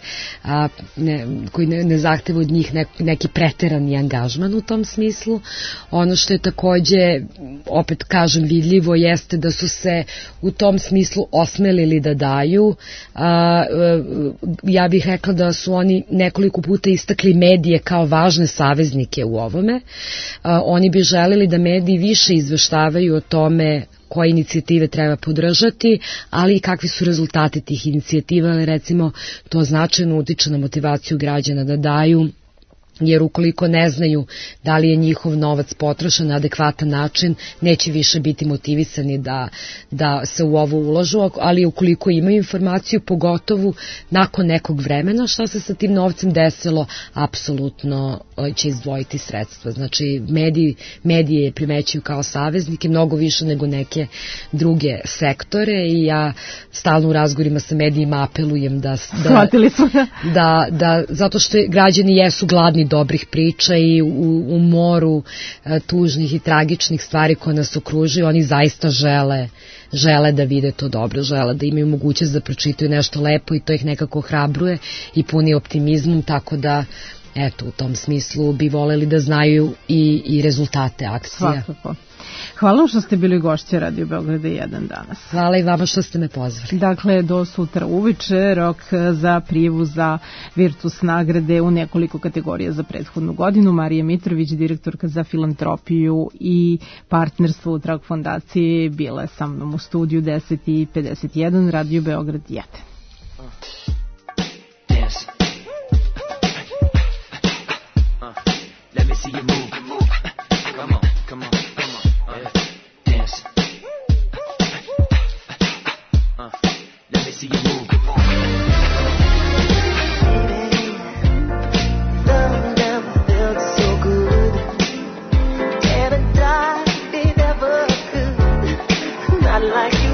neki preterani angažman u tom smislu. Ono što je takođe, opet kažem, vidljivo jeste da su se u tom smislu osmelili da daju. Ja bih rekla da su oni nekoliko puta istakli medije kao važne saveznike u ovome. Oni bi želeli da mediji više izveštavaju o tome koje inicijative treba podržati, ali i kakvi su rezultati tih inicijativa, ali recimo to značajno utiče na motivaciju građana da daju, jer ukoliko ne znaju da li je njihov novac potrošen na adekvatan način, neće više biti motivisani da se u ovo ulažu, ali ukoliko imaju informaciju, pogotovo nakon nekog vremena šta se sa tim novcem desilo, apsolutno će izdvojiti sredstva. Znači, medije primećuju kao saveznike mnogo više nego neke druge sektore i ja stalno u razgovorima sa medijima apelujem da zato što građani jesu gladni dobrih priča i u moru tužnih i tragičnih stvari koje nas okružuju, oni zaista žele da vide to dobro, žele da imaju mogućnost da pročitaju nešto lepo i to ih nekako hrabruje i puni optimizmom, tako da eto, u tom smislu bi voleli da znaju i rezultate akcija. Svakako. Hvala vam što ste bili gošće Radio Beograda 1 danas. Hvala i vama što ste me pozvali. Dakle, do sutra uveče rok za prijavu za Virtus nagrade u nekoliko kategorija za prethodnu godinu. Marija Mitrović, direktorka za filantropiju i partnerstvo u Trag fondaciji, bila je sa mnom u studiju 10:51 Radio Beograd 1. Let me see you move. Come on, come on, come on. Dance. Let me see you move. Love never felt so good. Can't die, it never could. Not like you.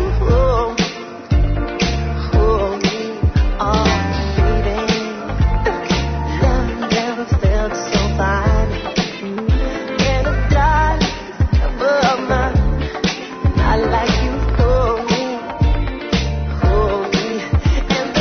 And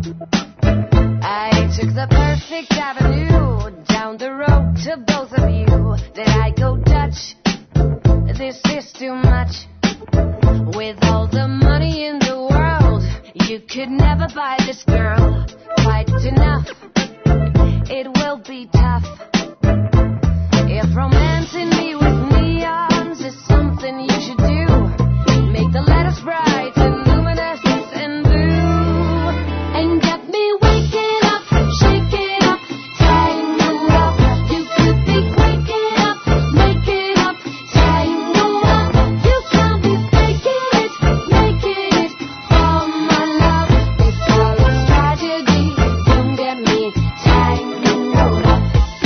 I took the perfect avenue down the road to both of you. Did I go Dutch? This is too much. With all the money in the world, you could never buy this girl quite enough. It will be tough. If romancing me with neons is something you should do, make the letters bright and luminous and blue, and get me waking up, shaking up, tangled up. You could be waking up, making up, tangled up. You can't be faking it, making it for my love. It's all a tragedy. Don't get me tangled up.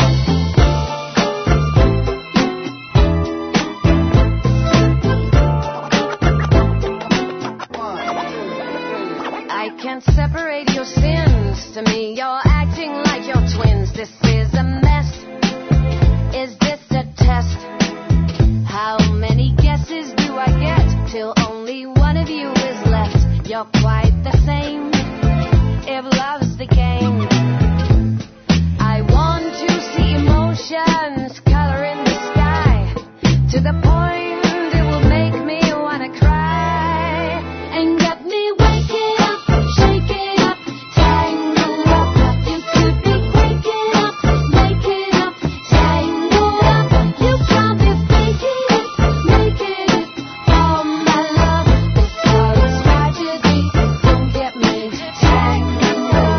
I can't separate your sins. To me, you're acting like you're twins. This is a mess. Is this a test? How many guesses do I get till only one of you is left? You're quite the same. If love's the game, I want to see emotions color in the sky to the point it will make me wanna cry and get me waking up, shaking up, tangled up. You could be waking up, making up, tangled up. You can't be faking it, making it for my love. This all is tragedy. Don't get me tangled up.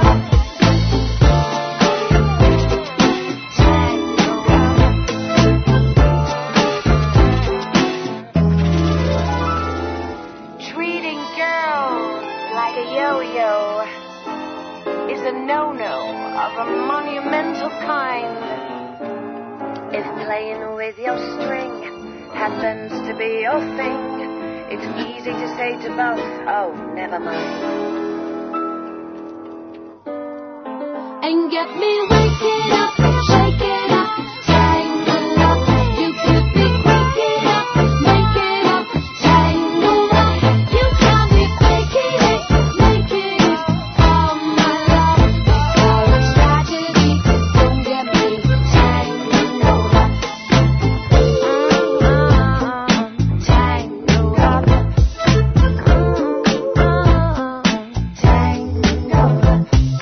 Treating girls like a yo-yo is a no-no of a monumental kind. If playing with your string happens to be your thing, it's easy to say to both, oh, never mind. And get me waking up, shaking up, tangled up. You could be waking up, making up, tangled up. You can't be faking it, making it for my love. It's all a tragedy. Don't get me tangled up. Tangled up. Tangled up.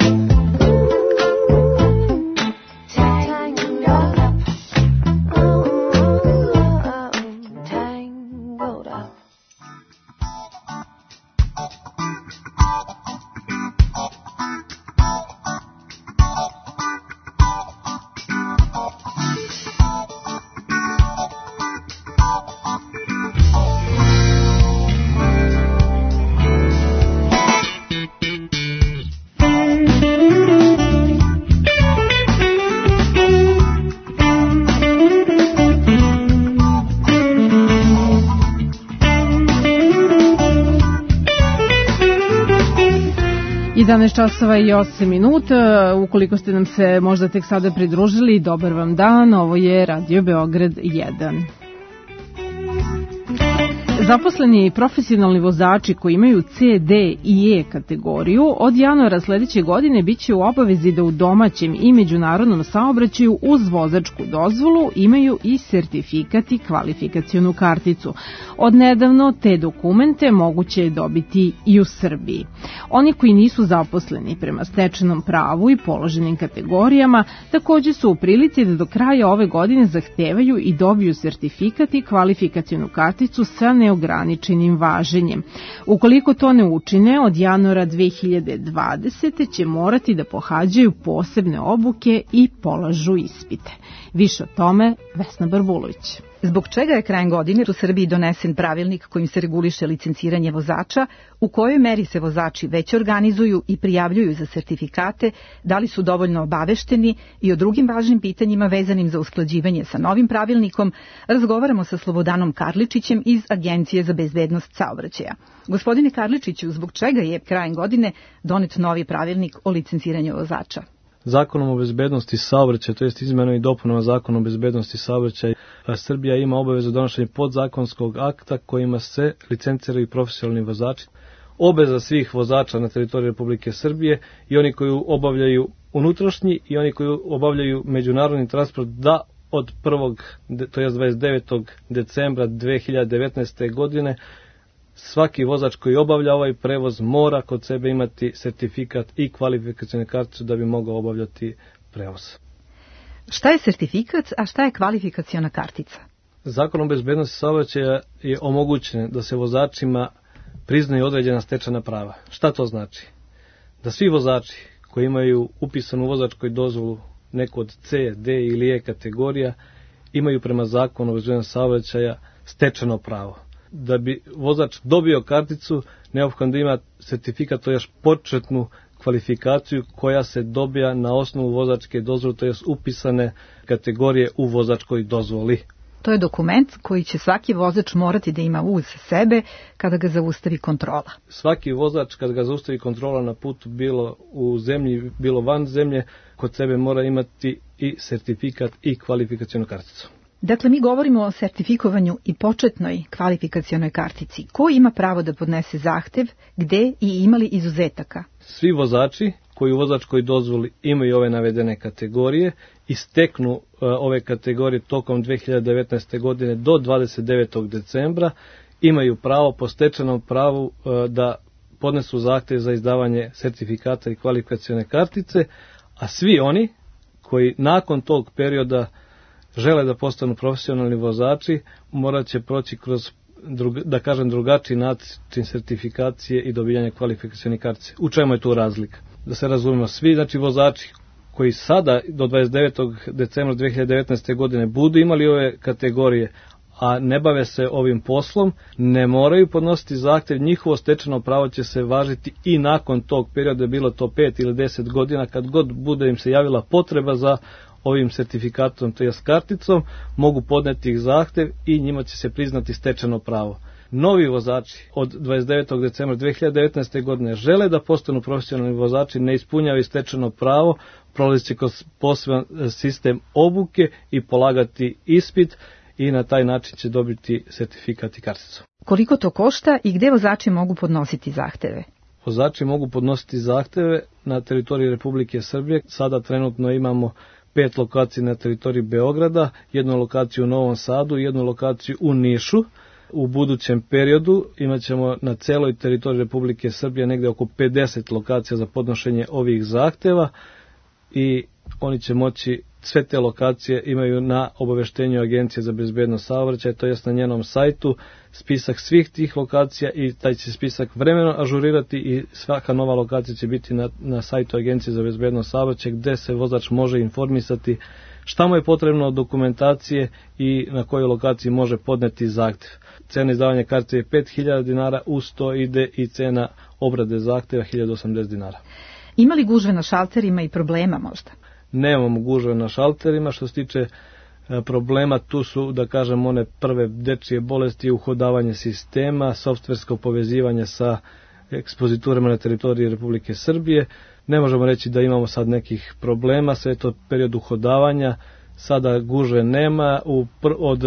I 11 časova i 8 minuta. Ukoliko ste nam se možda tek sada pridružili, dobar vam dan, ovo je Radio Beograd 1. Zaposleni profesionalni vozači koji imaju C, D i E kategoriju od januara sledeće godine biće u obavezi da u domaćem i međunarodnom saobraćaju uz vozačku dozvolu imaju i sertifikat i kvalifikacionu karticu. Odnedavno te dokumente moguće je dobiti i u Srbiji. Oni koji nisu zaposleni prema stečenom pravu i položenim kategorijama takođe su u prilici da do kraja ove godine zahtevaju i dobiju sertifikat i kvalifikacionu karticu sa neograničenim važenjem. Ukoliko to ne učine, od januara 2020. će morati da pohađaju posebne obuke i polažu ispite. Više o tome Vesna Barbulović. Zbog čega je krajem godine u Srbiji donesen pravilnik kojim se reguliše licenciranje vozača, u kojoj meri se vozači već organizuju i prijavljuju za sertifikate, da li su dovoljno obavešteni i o drugim važnim pitanjima vezanim za usklađivanje sa novim pravilnikom, razgovaramo sa Slobodanom Karličićem iz Agencije za bezbednost saobraćaja. Gospodine Karličiću, zbog čega je krajem godine donet novi pravilnik o licenciranju vozača? Zakonom o bezbednosti saobraćaja, to jest izmenom i dopunama Zakona o bezbednosti saobraćaja, Srbija ima obavezu donošenja podzakonskog akta kojima se licenciraju profesionalni vozači. obaveza svih vozača na teritoriji Republike Srbije i oni koji obavljaju unutrašnji i oni koji obavljaju međunarodni transport da od 29. decembra 2019. godine svaki vozač koji obavlja ovaj prevoz mora kod sebe imati sertifikat i kvalifikacionu karticu da bi mogao obavljati prevoz. Šta je sertifikat, a šta je kvalifikaciona kartica? Zakonom o bezbednosti saobraćaja je omogućeno da se vozačima priznaju određena stečena prava. Šta to znači? Da svi vozači koji imaju upisanu vozačkoj dozvolu neku od C, D ili E kategorija imaju prema zakonu o bezbednosti saobraćaja stečeno pravo. Da bi vozač dobio karticu, neophodno da ima sertifikat, to je početnu kvalifikaciju koja se dobija na osnovu vozačke dozvole, to je upisane kategorije u vozačkoj dozvoli. To je dokument koji će svaki vozač morati da ima uz sebe kada ga zaustavi kontrola. Svaki vozač kada ga zaustavi kontrola na putu, bilo u zemlji, bilo van zemlje, kod sebe mora imati i sertifikat i kvalifikacionu karticu. Dakle, mi govorimo o sertifikovanju i početnoj kvalifikacionoj kartici. Ko ima pravo da podnese zahtev, gde i ima li izuzetaka? Svi vozači koji u vozačkoj dozvoli imaju ove navedene kategorije i steknu ove kategorije tokom 2019. godine do 29. decembra imaju pravo po stečenom pravu da podnesu zahtev za izdavanje sertifikata i kvalifikacione kartice, a svi oni koji nakon tog perioda žele da postanu profesionalni vozači morat će proći kroz drugačiji način sertifikacije i dobijanja kvalifikacione kartice. U čemu je tu razlika? Da se razumemo, svi vozači koji sada do 29. decembra 2019. godine budu imali ove kategorije, a ne bave se ovim poslom, ne moraju podnositi zahtev, njihovo stečeno pravo će se važiti i nakon tog perioda, bilo to 5 ili 10 godina, kad god bude im se javila potreba za ovim sertifikatom, to je karticom, mogu podneti ih zahtev i njima će se priznati stečeno pravo. Novi vozači od 29. decembra 2019. godine žele da postanu profesionalni vozači, ne ispunjavaju stečeno pravo, prolazi će kroz poseban sistem obuke i polagati ispit i na taj način će dobiti sertifikat i karticu. Koliko to košta i gde vozači mogu podnositi zahteve? Vozači mogu podnositi zahteve na teritoriji Republike Srbije. Sada trenutno imamo 5 lokacija na teritoriji Beograda, jednu lokaciju u Novom Sadu i jednu lokaciju u Nišu. U budućem periodu imat ćemo na celoj teritoriji Republike Srbije negde oko 50 lokacija za podnošenje ovih zahteva i oni će moći, sve te lokacije imaju na obaveštenju Agencije za bezbednost saobraćaja, to jest na njenom sajtu, spisak svih tih lokacija i taj će spisak vremenom ažurirati i svaka nova lokacija će biti na sajtu Agencije za bezbednost saobraćaja gde se vozač može informisati šta mu je potrebno od dokumentacije i na kojoj lokaciji može podneti zahtev. Cena izdavanja kartice je 5.000 dinara, uz to ide i cena obrade zahteva 1.080 dinara. Ima li gužve na šalterima i problema možda? Nemamo gužve na šalterima. Što se tiče problema, tu su, da kažem, one prve dečije bolesti, uhodavanje sistema, softversko povezivanje sa ekspoziturama na teritoriji Republike Srbije. Ne možemo reći da imamo sad nekih problema, sve je to period uhodavanja, sada gužve nema. Od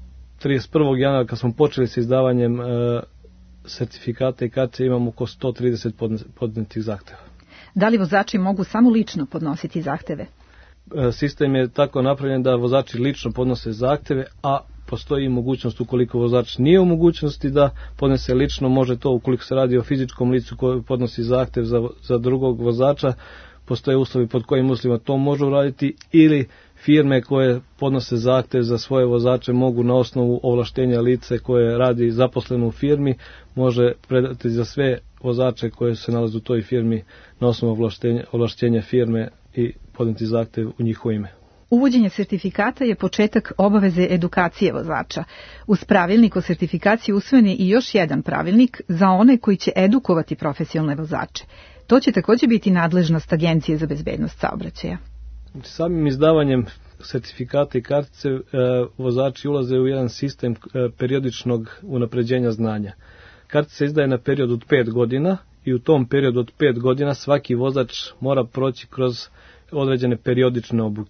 31. januara kad smo počeli sa izdavanjem sertifikata i kartice imamo oko 130 podnetih zahteva. Da li vozači mogu samo lično podnositi zahteve? Sistem je tako napravljen da vozači lično podnose zahteve, a postoji mogućnost ukoliko vozač nije u mogućnosti da podnese lično, može to ukoliko se radi o fizičkom licu koji podnosi zahtev za drugog vozača, postoje uslovi pod kojim uslovima to može uraditi, ili firme koje podnose zahtev za svoje vozače mogu na osnovu ovlaštenja lice koje radi zaposleno u firmi, može predati za sve vozače koje se nalaze u toj firmi na osnovu ovlaštenja firme i podneti zahtev u njihovo ime. Uvođenje sertifikata je početak obaveze edukacije vozača. Uz pravilnik o sertifikaciji usvojen je i još jedan pravilnik za one koji će edukovati profesionalne vozače. To će također biti nadležnost Agencije za bezbednost saobraćaja. Samim izdavanjem sertifikata i kartice vozači ulaze u jedan sistem periodičnog unapređenja znanja. Kartica se izdaje na period od 5 godina i u tom periodu od 5 godina svaki vozač mora proći kroz određene periodične obuke.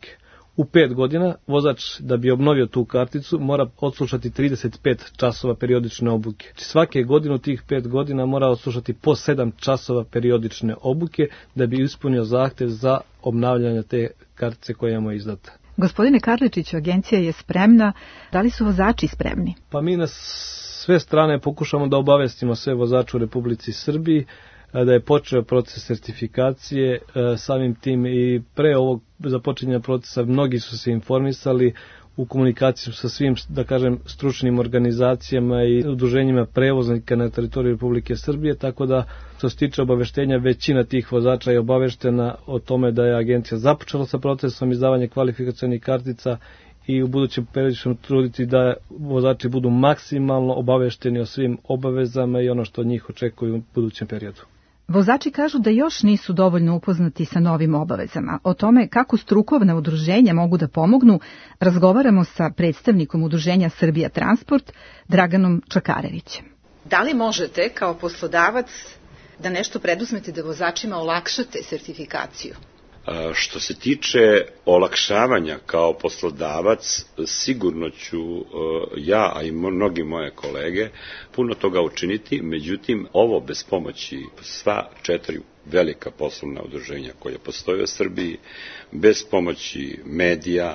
U 5 godina vozač da bi obnovio tu karticu mora odslušati 35 časova periodične obuke. Svake godine u tih 5 godina mora odslušati po 7 časova periodične obuke da bi ispunio zahtev za obnavljanje te kartice koja mu je izdata. Gospodine Karličiću, agencija je spremna. Da li su vozači spremni? Pa mi na sve strane pokušamo da obavestimo sve vozače u Republici Srbiji da je počeo proces sertifikacije, samim tim i pre ovog započinjanja procesa mnogi su se informisali, u komunikaciji sa svim, da kažem, stručnim organizacijama i udruženjima prevoznika na teritoriju Republike Srbije, tako da što se tiče obaveštenja, većina tih vozača je obaveštena o tome da je agencija započela sa procesom izdavanja kvalifikacionih kartica i u budućem periodu ćemo truditi da vozači budu maksimalno obavešteni o svim obavezama i ono što od njih očekuju u budućem periodu. Vozači kažu da još nisu dovoljno upoznati sa novim obavezama. O tome kako strukovna udruženja mogu da pomognu, razgovaramo sa predstavnikom udruženja Srbija Transport, Draganom Čakarevićem. Da li možete kao poslodavac da nešto preduzmete da vozačima olakšate sertifikaciju? Što se tiče olakšavanja kao poslodavac, sigurno ću ja, a i mnogi moje kolege, puno toga učiniti, međutim, ovo bez pomoći sva 4 velika poslovna udruženja koje postoje u Srbiji, bez pomoći medija,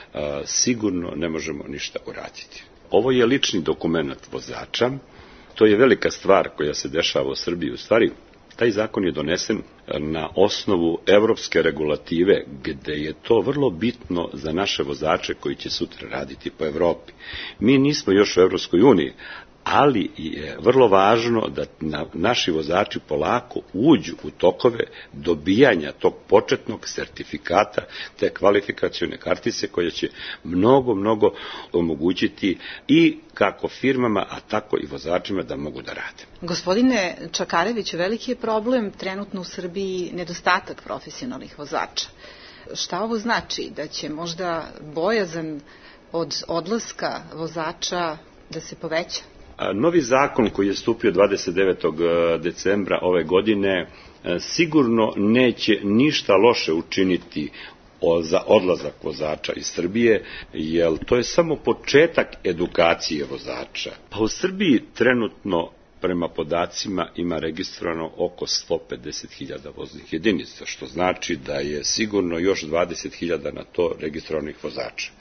sigurno ne možemo ništa uraditi. Ovo je lični dokument vozača, to je velika stvar koja se dešava u Srbiji, u stvari. Taj zakon je donesen na osnovu evropske regulative, gde je to vrlo bitno za naše vozače koji će sutra raditi po Evropi. Mi nismo još u Evropskoj uniji, ali je vrlo važno da naši vozači polako uđu u tokove dobijanja tog početnog sertifikata, te kvalifikacione kartice koja će mnogo omogućiti i kako firmama, a tako i vozačima da mogu da rade. Gospodine Čakareviću, veliki je problem trenutno u Srbiji nedostatak profesionalnih vozača. Šta ovo znači? Da će možda bojazan od odlaska vozača da se poveća? Novi zakon koji je stupio 29. decembra ove godine sigurno neće ništa loše učiniti za odlazak vozača iz Srbije, jer to je samo početak edukacije vozača. Pa u Srbiji trenutno prema podacima ima registrovano oko 150.000 voznih jedinica, što znači da je sigurno još 20.000 na to registrovanih vozača.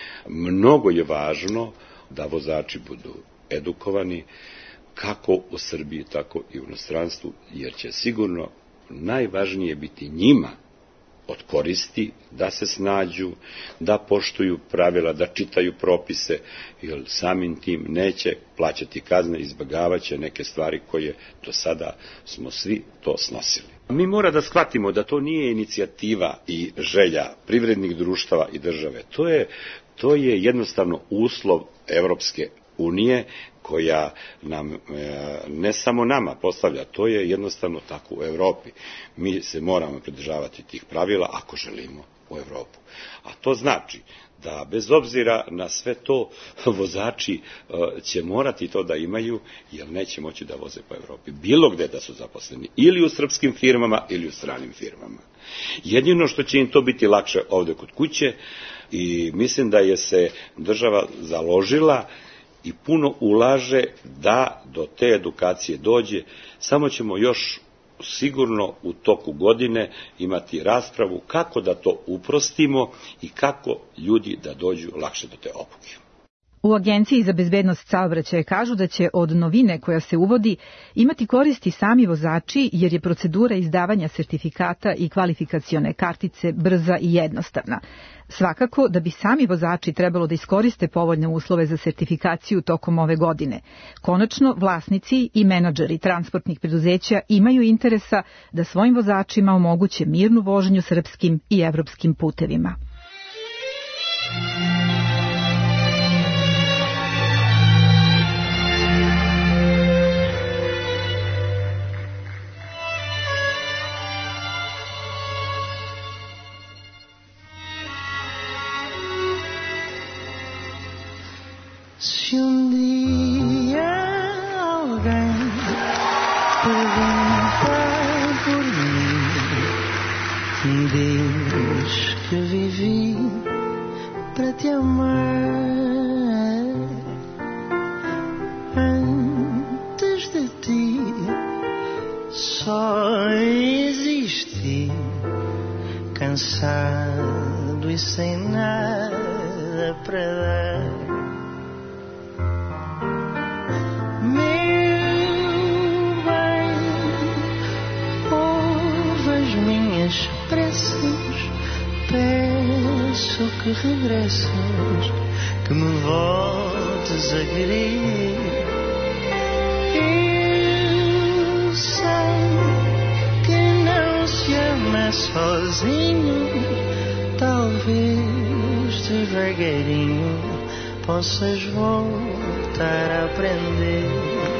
Mnogo je važno da vozači budu edukovani kako u Srbiji, tako i u inostranstvu, jer će sigurno najvažnije biti njima od koristi da se snađu, da poštuju pravila, da čitaju propise, jer samim tim neće plaćati kazne, izbjegavaće neke stvari koje do sada smo svi to snosili. Mi mora da shvatimo da to nije inicijativa i želja privrednih društava i države, to je jednostavno uslov Evropske unije koja nam, ne samo nama postavlja, to je jednostavno tako u Evropi. Mi se moramo pridržavati tih pravila ako želimo u Evropu. A to znači da bez obzira na sve to vozači će morati to da imaju, jer neće moći da voze po Evropi. Bilo gde da su zaposleni, ili u srpskim firmama, ili u stranim firmama. Jedino što će im to biti lakše ovde kod kuće, i mislim da je se država založila i puno ulaže da do te edukacije dođe, samo ćemo još sigurno u toku godine imati raspravu kako da to uprostimo i kako ljudi da dođu lakše do te obuke. U Agenciji za bezbednost saobraćaja kažu da će od novine koja se uvodi imati koristi sami vozači, jer je procedura izdavanja sertifikata i kvalifikacione kartice brza i jednostavna. Svakako da bi sami vozači trebalo da iskoriste povoljne uslove za sertifikaciju tokom ove godine. Konačno, vlasnici i menadžeri transportnih preduzeća imaju interesa da svojim vozačima omoguće mirnu vožnju srpskim i evropskim putevima. Si un día alguien pergunta por mim, diz que vivi para te amar. Antes de ti só existi, cansado e sem nada para dar. Meu bem, ouve as minhas preces, peço que regresses, que me voltes a querer. Eu sei que não se ama sozinho, talvez devagarinho possas voltar a aprender.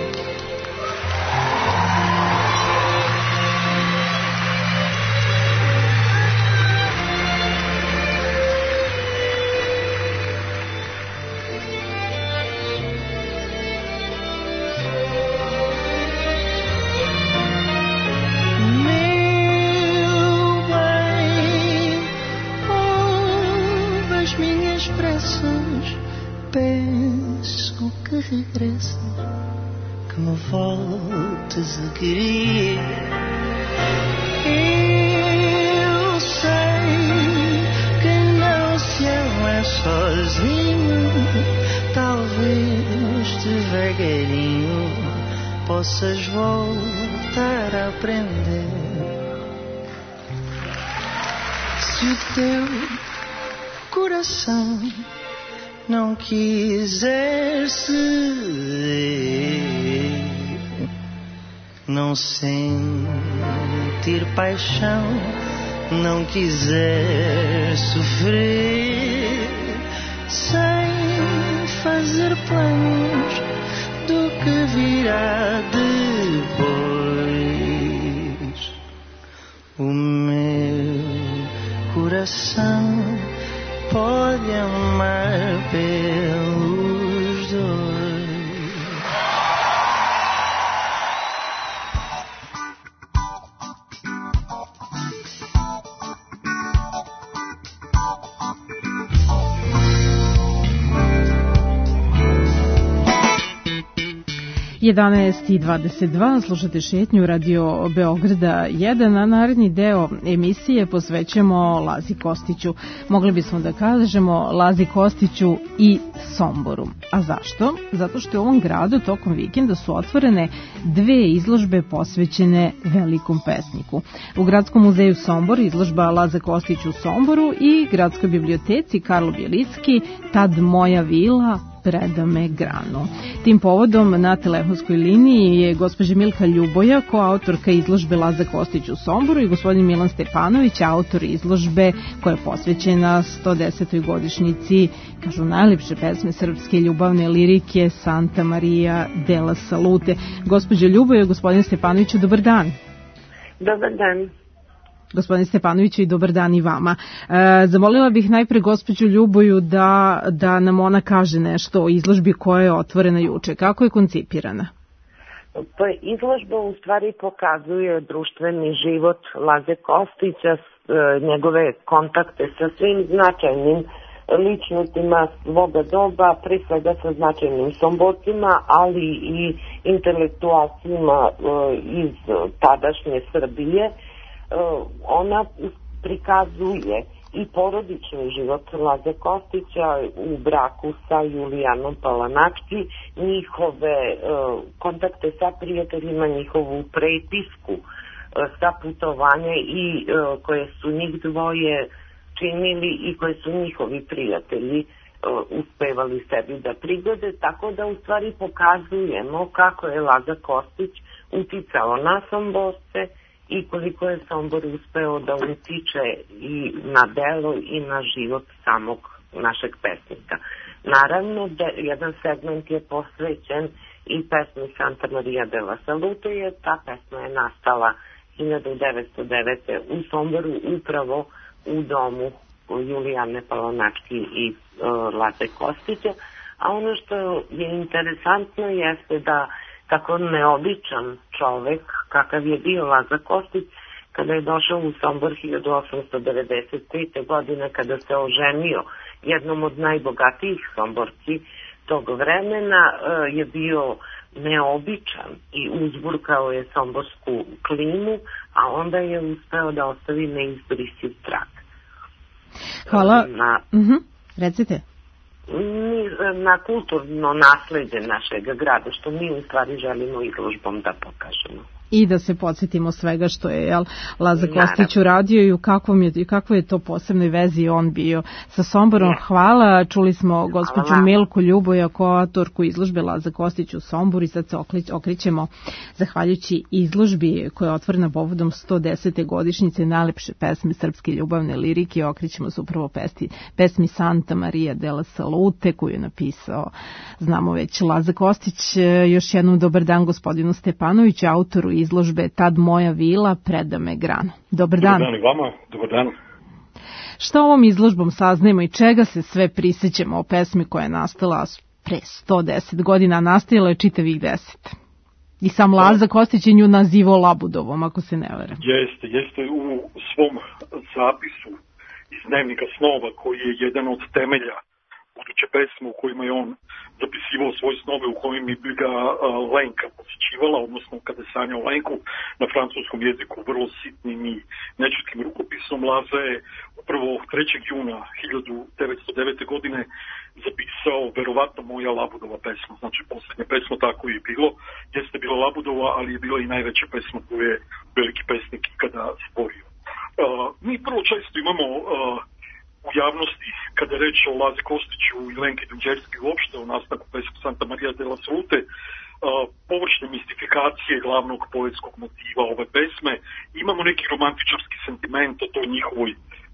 Peço que regresses, que me voltes a querer. Eu sei que não se ama sozinho, talvez devagarinho possas voltar a aprender. Se o teu coração não quiser ceder, não sentir paixão, não quiser sofrer, sem fazer planos do que virá depois. O meu coração pode amar pelos dois. I 11:22, slušate šetnju Radio Beograda 1, a naredni deo emisije posvećamo Lazi Kostiću. Mogli bismo da kažemo Lazi Kostiću i Somboru. A zašto? Zato što u ovom gradu tokom vikenda su otvorene dve izložbe posvećene velikom pesniku. U Gradskom muzeju Sombor izložba Laza Kostić u Somboru i Gradskoj biblioteci Karlo Bjelicki Tad moja vila preda me granu. Tim povodom na telefonskoj liniji je gospođa Milka Ljuboja, koautorka izložbe Laza Kostić u Somboru, i gospodin Milan Stepanović, autor izložbe koja je posvećena 110. godišnjici, kažu, najlepše pesme srpske ljubavne lirike Santa Maria della Salute. Gospođa Ljuboja, gospodin Stepanoviću, dobar dan. Dobar dan. Gospodin Stepanoviću, i dobar dan i vama. Zamolila bih najpre gospođu Ljuboju da nam ona kaže nešto o izložbi koja je otvorena juče. Kako je koncipirana? Pa izložba u stvari pokazuje društveni život Laze Kostića, njegove kontakte sa svim značajnim ličnostima svoga doba, pre svega sa značajnim Somborcima, ali i intelektualcima iz tadašnje Srbije. Ona prikazuje i porodični život Laze Kostića u braku sa Julijanom Palanački, njihove kontakte sa prijateljima, njihovu prepisku sa putovanja i koje su njih dvoje činili i koje su njihovi prijatelji uspevali sebi da prigode, tako da u stvari pokazujemo kako je Laza Kostić uticao na Somborce i koliko je Sombor uspeo da utiče i na delo i na život samog našeg pesnika. Naravno da jedan segment je posvećen i pesmi Santa Maria della Salute, jer ta pesma je nastala 1909. u Somboru, upravo u domu Julijane Palanački i Laze Kostića. A ono što je interesantno jeste da tako neobičan čovek, kakav je bio Laza Kostić, kada je došao u Sombor 1895. godine, kada se oženio jednom od najbogatijih Somborci tog vremena, je bio neobičan i uzburkao je somborsku klimu, a onda je uspeo da ostavi neizbrisiv trag. Hvala. Recite. Na kulturno nasleđe našeg grada, što mi u stvari želimo izložbom da pokažemo. I da se podsjetimo svega što je Laza Kostić uradio i u kakvoj je to posebnoj vezi on bio sa Somborom. Hvala, čuli smo gospođu Milku Ljuboja, koautorku izložbe Laza Kostić u Somboru, i sad se okrećemo zahvaljujući izložbi koja je otvorena povodom 110. godišnjice najlepše pesme srpske ljubavne lirike. Okrećemo se upravo pesmi Santa Maria della Salute koju je napisao, znamo već, Laza Kostić. Još jednom dobar dan gospodinu Stepanoviću, autoru izložbe Tad moja vila, Preda me granu. Dobar dan. Dobar dan i vama, dobar dan. Šta ovom izložbom saznajemo i čega se sve prisjećamo o pesmi koja je nastala pre 110 godina, nastajala je čitavih 10. I sam Laza Kostić je nju nazivao Labudovom, ako se ne varam. Jeste u svom zapisu iz Dnevnika snova, koji je jedan od temelja buduće pesme u kojima je on zapisivao svoje snove, u kojim bi ga Lenka posjećivala, odnosno kada je sanjao Lenku, na francuskom jeziku vrlo sitnim i nečutkim rukopisom. Laza je upravo 3. juna 1909. godine zapisao verovatno moja Labudova pesma, znači posljednja pesma, tako je bilo. Jeste bila Labudova, ali je bila i najveća pesma koju je veliki pesnik ikada stvorio. Mi prvo često imamo u javnosti, kada je reč o Lazi Kostiću i Lenki Dunđerski uopšte, o nastanku pesmu Santa Maria della Salute, površne mistifikacije glavnog poetskog motiva ove pesme. Imamo neki romantičarski sentiment o toj njihovoj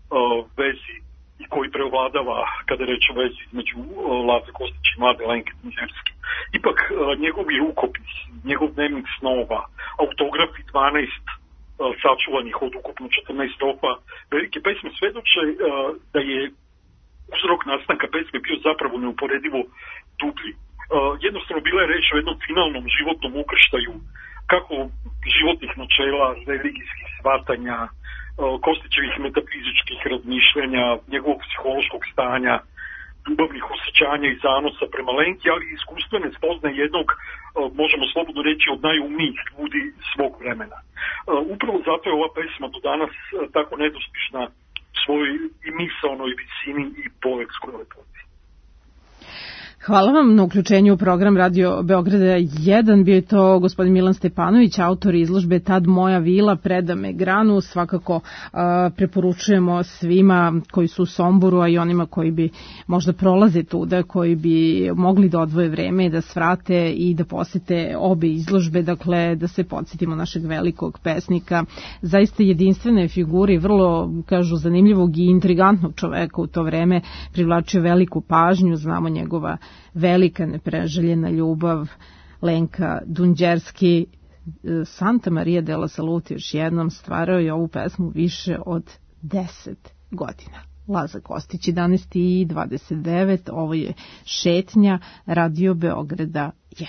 vezi i koji preovladava kada je reč o vezi između Laze Kostića i mlade Lenke Dunđerski. Ipak njegovi rukopis, njegov dnevnik snova, autografi 12 sačuvanih od ukupno 14 strofa velike pesme svedoče da je uzrok nastanka pesme bio zapravo neuporedivo dublji. Jednostavno bila je reč o jednom finalnom životnom ukrštaju kako životnih načela, religijskih shvatanja, Kostićevih metafizičkih razmišljanja, njegovog psihološkog stanja, ljubavnih osjećanja i zanosa prema Lenki, ali i iskustvene spoznaje jednog, možemo slobodno reći, od najumnijih ljudi svog vremena. Upravo zato je ova pesma do danas tako nedostižna svojoj i misaonoj visini i poetskoj lepoti. Hvala vam na uključenju u program Radio Beograda 1. Bio je to gospodin Milan Stepanović, autor izložbe Tad moja vila, Preda me granu. Svakako preporučujemo svima koji su u Somboru, a i onima koji bi možda prolaze tuda, koji bi mogli da odvoje vreme i da svrate i da posete obe izložbe, dakle da se podsjetimo našeg velikog pesnika, zaista jedinstvene figure i vrlo, kažu, zanimljivog i intrigantnog čoveka u to vreme, privlačio veliku pažnju. Znamo njegova velika nepreželjena ljubav, Lenka Dunđerski. Santa Maria della Salute, još jednom, stvarao je ovu pesmu više od 10 godina. Laza Kostić, 11:29, ovo je šetnja Radio Beograda 1.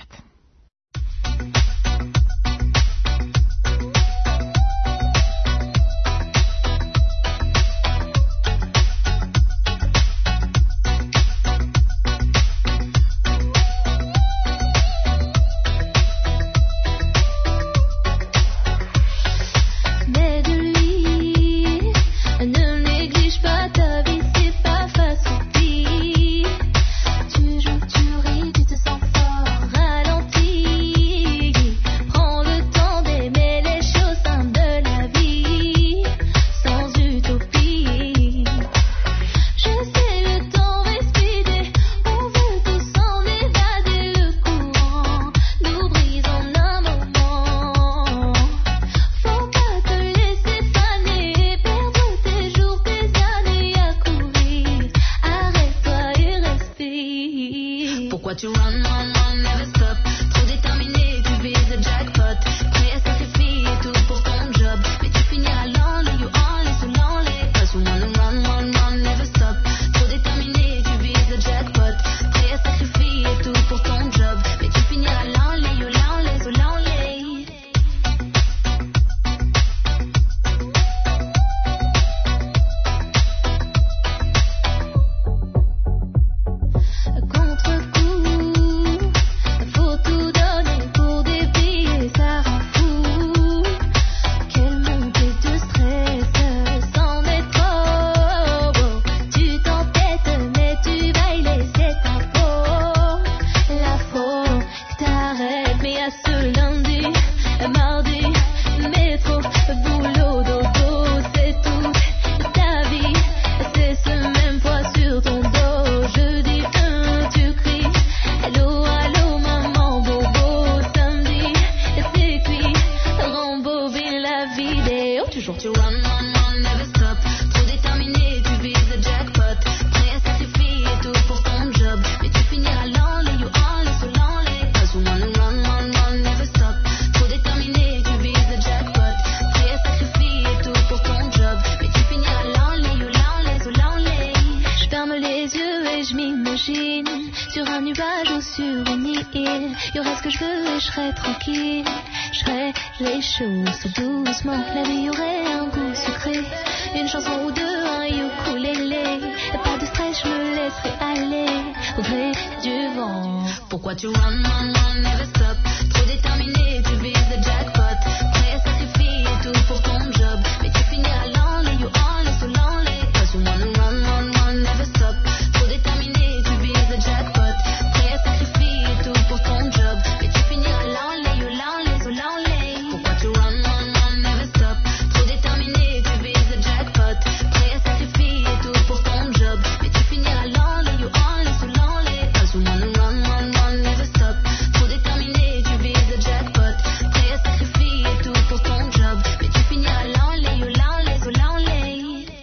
run, run, run, never stop. Trop déterminé, tu vises le jackpot. Prêt à sacrifier tout pour ton job. Mais tu finiras l'enlay, you enlay, so l'enlay. Cause you wanna run, run, run, never stop. Trop déterminé, tu vises le jackpot. Prêt à sacrifier tout pour ton job. Mais tu finiras l'enlay, you l'enlay, so l'enlay. Je ferme les yeux et je m'imagine sur un nuage ou sur une île. Y aurait ce que je veux et je serais tranquille. Je ferais les choses tout doucement. La vie aurait un goût sucré. Une chanson ou deux, un ukulélé. Et pas de stress, je me laisserai aller au gré du vent. Pourquoi tu run, run, run, never stop. Trop déterminé, tu vises le jackpot. Prêt à sacrifier tout pour ton job. Mais tu finiras l'enlay, you enlay, so l'enlay. Cause you wanna run, run, run, never stop. Trop déterminé, tu vises le jackpot. Prêt à sacrifier tout pour ton job. Mais tu finiras l'enlay, you l'enlay, so l'enlay. Pourquoi tu run, run, run, never stop. Trop déterminé, tu vises le jackpot. Prêt à sacrifier tout pour ton job. Mais tu finiras l'enlay, you enlay, so l'enlay. Cause you wanna run, run, run, never stop. Trop déterminé, tu vises le jackpot. Prêt à sacrifier tout pour ton job. Mais tu finiras l'enlay, you l'enlay, so l'enlay.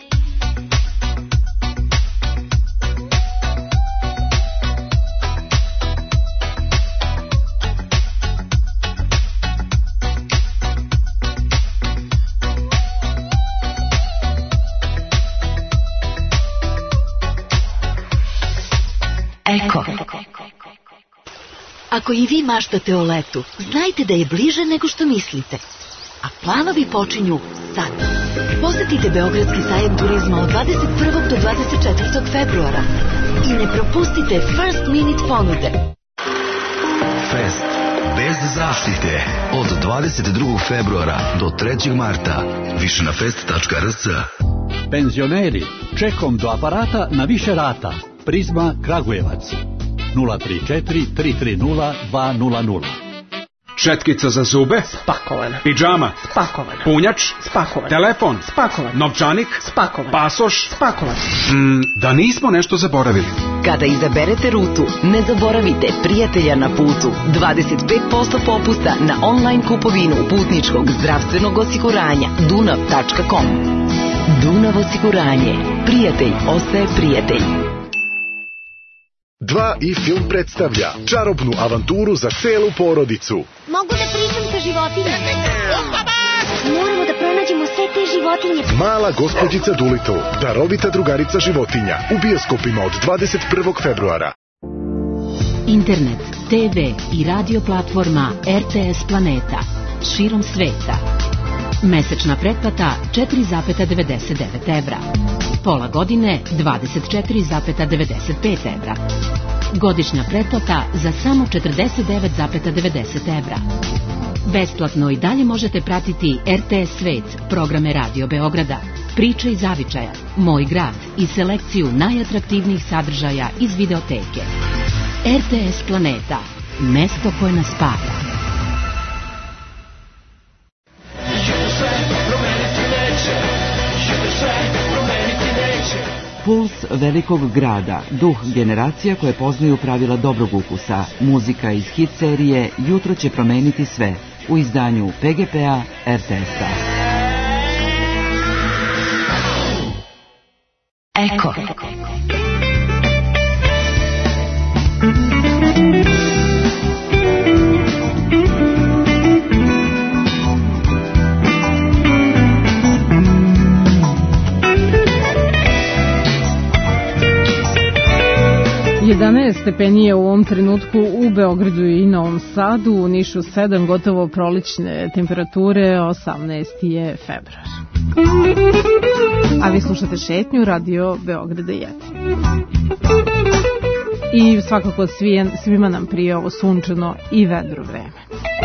Eko. Ako i vi maštate o letu, znajte da je bliže nego što mislite. A planovi počinju sad. Posetite Beogradski sajam turizma od 21. do 24. februara i ne propustite First Minute ponude. Fest bez zaštite od 22. februara do 3. marta. Više na fest.rs. Penzioneri, čekom do aparata na više rata. Prizma Kragujevac 034 330 200. Četkica za zube? Spakovana. Pidžama? Spakovana. Punjač? Spakovan. Telefon? Spakovan. Novčanik? Spakovan. Pasoš? Spakovan. Da nismo nešto zaboravili. Kada izaberete rutu, ne zaboravite prijatelja na putu. 25% popusta na online kupovinu putničkog zdravstvenog osiguranja dunav.com. Dunav osiguranje. Prijatelj ostaje prijatelj. 2 i film predstavlja čarobnu avanturu za celu porodicu. Mogu da pričam sa životinjama? Moramo da pronađemo sve te životinje. Mala gospođica Doolittle, darovita drugarica životinja, u bioskopima od 21. februara. Internet, TV i radio platforma RTS Planeta širom sveta. Mesečna pretplata 4,99 evra. Pola godine 24,95 evra. Godišnja pretplata za samo 49,90 evra. Besplatno i dalje možete pratiti RTS Svet, programe Radio Beograda, Priče iz Zavičaja, Moj grad i selekciju najatraktivnijih sadržaja iz videoteke. RTS Planeta, mesto koje nas spaja. Puls velikog grada, duh generacija koje poznaju pravila dobrog ukusa, muzika iz hit serije Jutro će promeniti sve u izdanju PGP-a RTS-a. Eko. 11 stepeni je u ovom trenutku u Beogradu i Novom Sadu, u Nišu 7, gotovo prolične temperature, 18 je februar. A vi slušate šetnju Radio Beograda 1. I svakako svima nam prije ovo sunčano i vedro vreme.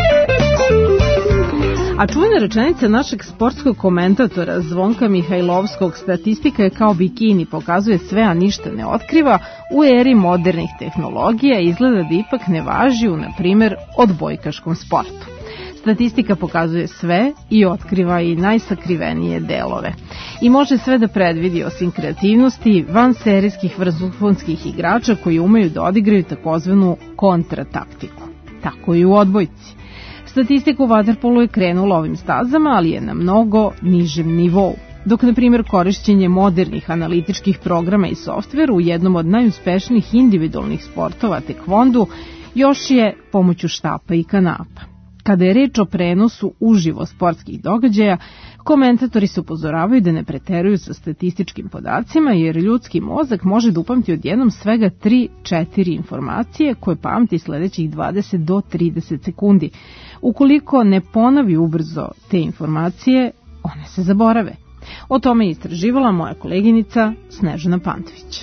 A čuvena rečenica našeg sportskog komentatora Zvonka Mihajlovskog, statistika je kao bikini, pokazuje sve, a ništa ne otkriva, u eri modernih tehnologija izgleda da ipak ne važi u, na primjer, odbojkaškom sportu. Statistika pokazuje sve i otkriva i najsakrivenije delove. I može sve da predvidi osim kreativnosti vanserijskih vrhunskih igrača koji umeju da odigraju takozvanu kontrataktiku. Tako i u odbojci. Statistika u vaterpolu je krenula ovim stazama, ali je na mnogo nižem nivou. Dok, na primjer, korišćenje modernih analitičkih programa i softvera u jednom od najuspešnijih individualnih sportova tekvondu još je pomoću štapa i kanapa. Kada je reč o prenosu uživo sportskih događaja, komentatori se upozoravaju da ne preteruju sa statističkim podacima, jer ljudski mozak može da upamti odjednom svega 3-4 informacije koje pamti sledećih 20 do 30 sekundi. Ukoliko ne ponovi ubrzo te informacije, one se zaborave. O tome je istraživala moja koleginica Snežana Pantović.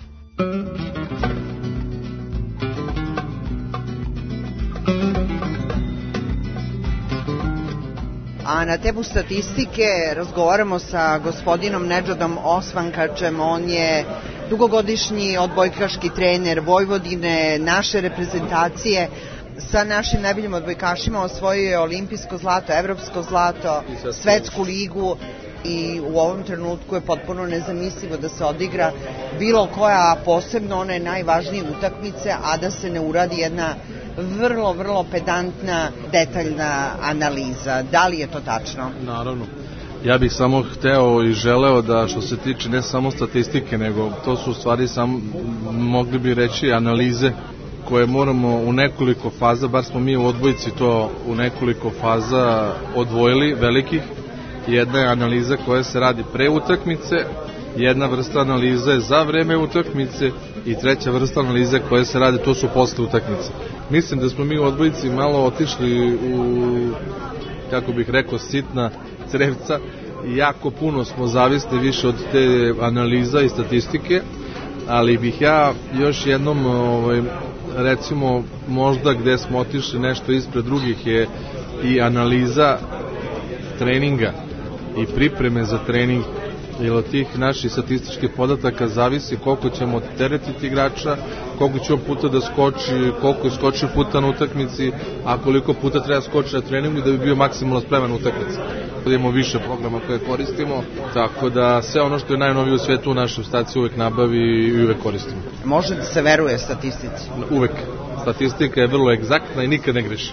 A na temu statistike razgovaramo sa gospodinom Nedžadom Osvankačem. On je dugogodišnji odbojkaški trener Vojvodine, naše reprezentacije. Sa našim najboljim odbojkašima osvojio je olimpijsko zlato, evropsko zlato, svetsku ligu i u ovom trenutku je potpuno nezamislivo da se odigra bilo koja, a posebno one najvažnije utakmice, a da se ne uradi jedna vrlo pedantna, detaljna analiza. Da li je to tačno? Naravno. Ja bih samo hteo i želeo da, što se tiče ne samo statistike, nego to su u stvari mogli bi reći analize koje moramo u nekoliko faza, bar smo mi u odbojci to u nekoliko faza odvojili, velikih. Jedna je analiza koja se radi pre utakmice, jedna vrsta analize je za vreme utakmice i treća vrsta analize koja se radi, to su posle utakmice. Mislim da smo mi u odbojci malo otišli u, kako bih rekao, sitna crevca i jako puno smo zavisni više od te analiza i statistike, ali bih ja još jednom, recimo, možda gde smo otišli nešto ispred drugih je i analiza treninga i pripreme za trening, jer od tih naših statističkih podataka zavisi koliko ćemo teretiti igrača, koliko će on puta da skoči, koliko je skočio puta na utakmici, a koliko puta treba skoči na treningu da bi bio maksimalno spreman u utakmici. Imamo više programa koje koristimo, tako da sve ono što je najnovije u svetu u našoj staciji uvek nabavi i uvek koristimo. Može da se veruje statistici? Uvek. Statistika je vrlo egzaktna i nikad ne greši.